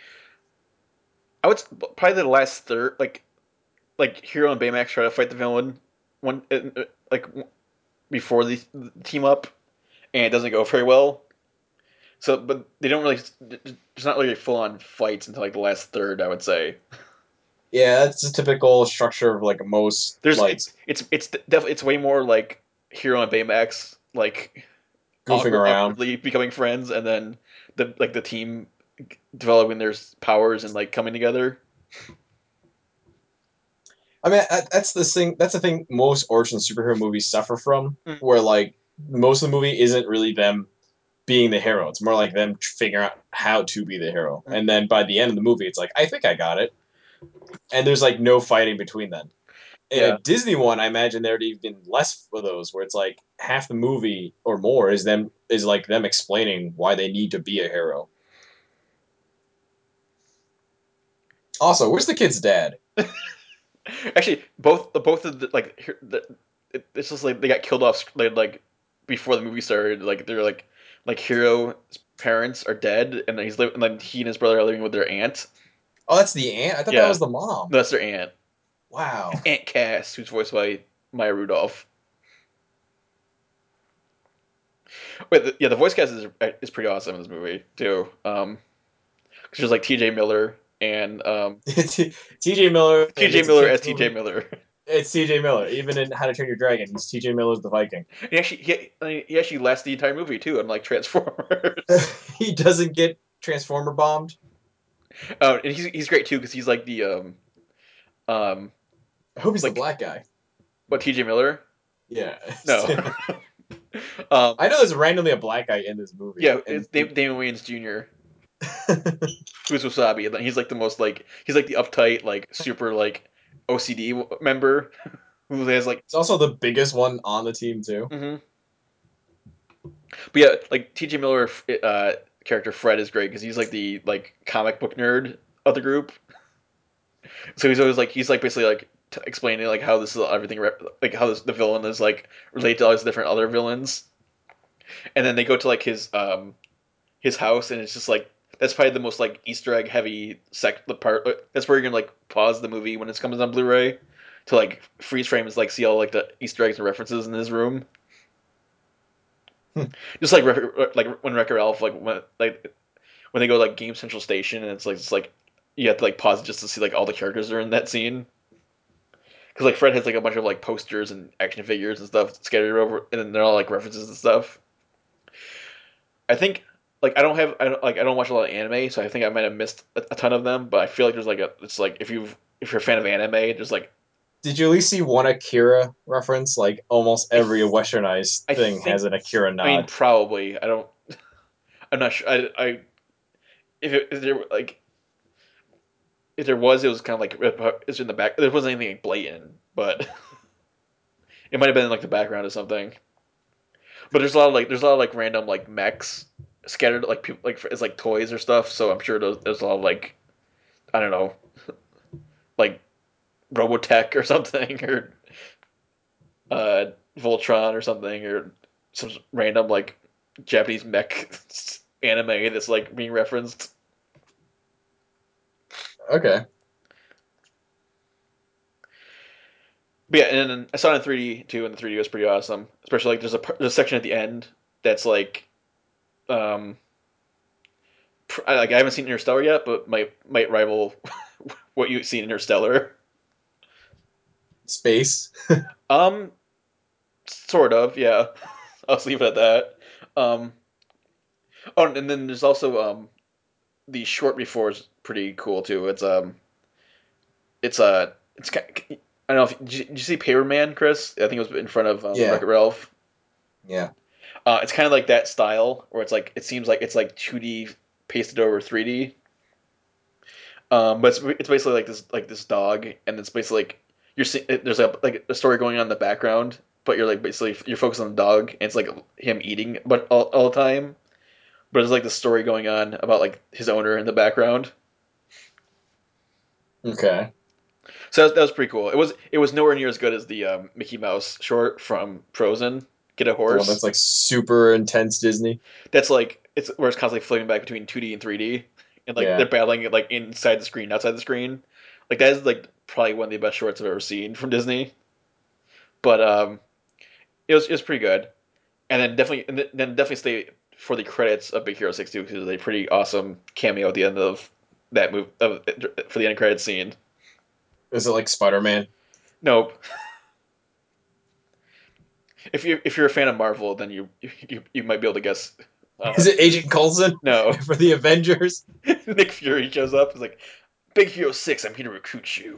I would s- probably the last third, like like Hero and Baymax try to fight the villain one uh, uh, like before the team up, and it doesn't go very well. So, but they don't really. There's not really full on fights until like the last third, I would say. Yeah, that's a typical structure of like most There's like it's it's it's definitely it's way more like Hero and Baymax like goofing awkward, around. awkwardly becoming friends, and then the like the team developing their powers and like coming together. I mean, that- that's the thing. That's the thing most origin superhero movies suffer from, Mm. where like most of the movie isn't really them being the hero. It's more like them figuring out how to be the hero, Mm. and then by the end of the movie, it's like I think I got it, and there's like no fighting between them. In a Yeah, Disney one, I imagine there'd even less of those, where it's like half the movie or more is them is like them explaining why they need to be a hero. Also, where's the kid's dad? actually, both the both of the like here- the, it, it's just like they got killed off like, like before the movie started. Like they're like like Hero's parents are dead, and then he's li- and then he and his brother are living with their aunt. Oh, that's the aunt. I thought that Yeah, was the mom. no, that's their aunt, Wow. Aunt Cass, who's voiced by Maya Rudolph. Wait, the, yeah, the voice cast is is pretty awesome in this movie too. Um, 'cause there's like T J Miller and um T J Miller, T and J it's a Miller kids as T J movie. Miller. It's T J Miller. Even in How to Train Your Dragon, he's T J Miller's the Viking. He actually he, I mean, he actually lasts the entire movie too, unlike Transformers. He doesn't get Transformer bombed. Um, and he's he's great too because he's like the um um I hope he's the like black guy. what T J Miller? Yeah. No. um, I know there's randomly a black guy in this movie. yeah, And it's Dam- Damon Wayans Junior Who's Wasabi, and then he's like the most like he's like the uptight like super like O C D member who has like. it's also the biggest one on the team too. Mhm. But yeah, like T J Miller uh, character Fred is great because he's like the like comic book nerd of the group. So he's always like he's like basically like t- explaining like how this is everything re- like how this, the villain is like related to all these different other villains. And then they go to like his um his house, and it's just like that's probably the most like Easter egg heavy sec the part. That's where you're gonna like pause the movie when it comes on Blu-ray to like freeze frames like see all like the Easter eggs and references in his room. Hmm. Just like like when Wreck-It Ralph like when like when they go to, like Game Central Station, and it's like it's like you have to like pause it just to see like all the characters that are in that scene. Because like Fred has like a bunch of like posters and action figures and stuff scattered over, and then they're all like references and stuff. I think like I don't have I don't like I don't watch a lot of anime, so I think I might have missed a, a ton of them. But I feel like there's like a it's like if you if you're a fan of anime, there's like Did you at least see one Akira reference? Like almost I every th- westernized I thing has think an Akira I mean nod. probably I don't I'm not sure I I if, it, if there like if there was it was kind of like it's in the back there wasn't anything like blatant, but it might have been in like the background or something. But there's a lot of like there's a lot of like random like mechs scattered like people like as like toys or stuff. So I'm sure there's, there's a lot of like I don't know, like Robotech or something or uh, Voltron or something or some random like Japanese mech anime that's like being referenced. Okay. But yeah, and then I saw it in three D too, and the three D was pretty awesome. Especially like there's a there's a section at the end that's like, um, pr- I- like I haven't seen Interstellar yet, but might might rival what you see in Interstellar. Space. Um, sort of, yeah. I'll just leave it at that. Um, oh, and then there's also um the short before is pretty cool too. It's um, it's uh, it's ki- I don't know if did you, did you see Paperman, Chris? I think it was in front of um, Yeah. Wreck-It Ralph. Yeah. Uh, it's kind of like that style where it's like it seems like it's like two D pasted over three D. Um, but it's, it's basically like this like this dog, and it's basically like you're seeing there's a like a story going on in the background, but you're like basically you're focused on the dog, and it's like him eating, but all, all the time. But there's like this story going on about like his owner in the background. Okay. So that was, that was pretty cool. It was it was nowhere near as good as the um, Mickey Mouse short from Frozen. Get a The horse. one that's like super intense Disney. That's like it's where it's constantly flipping back between two D and three D, and like Yeah. they're battling it like inside the screen, outside the screen. Like that is like probably one of the best shorts I've ever seen from Disney. But um, it was it was pretty good, and then definitely and then definitely stay for the credits of Big Hero Six too, because it's a pretty awesome cameo at the end of that move of for the end credits scene. Is it like Spider-Man? Nope. If you if you're a fan of Marvel, then you you, you might be able to guess. Uh, Is it Agent Coulson? No. For the Avengers? Nick Fury shows up. He's like, "Big Hero Six, I'm here to recruit you."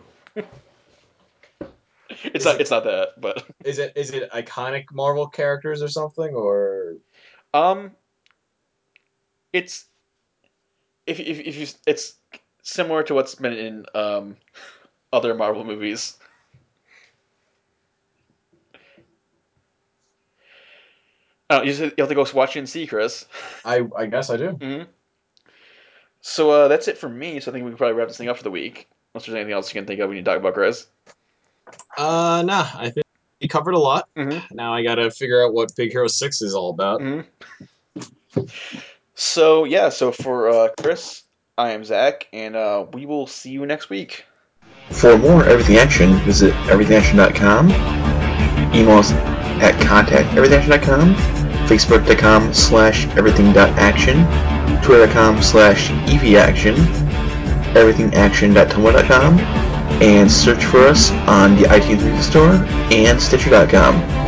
It's Is not. it- It's not that, but Is it is it iconic Marvel characters or something? Or um, it's if if if you it's similar to what's been in um other Marvel movies. Oh, you you have to go watch it and see, Chris. I I guess I do. hmm So uh, that's it for me. So I think we can probably wrap this thing up for the week. Unless there's anything else you can think of we need to talk about, Chris. Uh nah, I think we covered a lot. Mm-hmm. Now I gotta figure out what Big Hero Six is all about. Mm-hmm. So yeah, so for uh, Chris, I am Zach, and uh, we will see you next week. For more Everything Action, visit everything action dot com, email us at contact everything action dot com, facebook dot com slash everything dot action, twitter dot com slash evaction, everything action dot tumblr dot com, and search for us on the iTunes Music Store and stitcher dot com.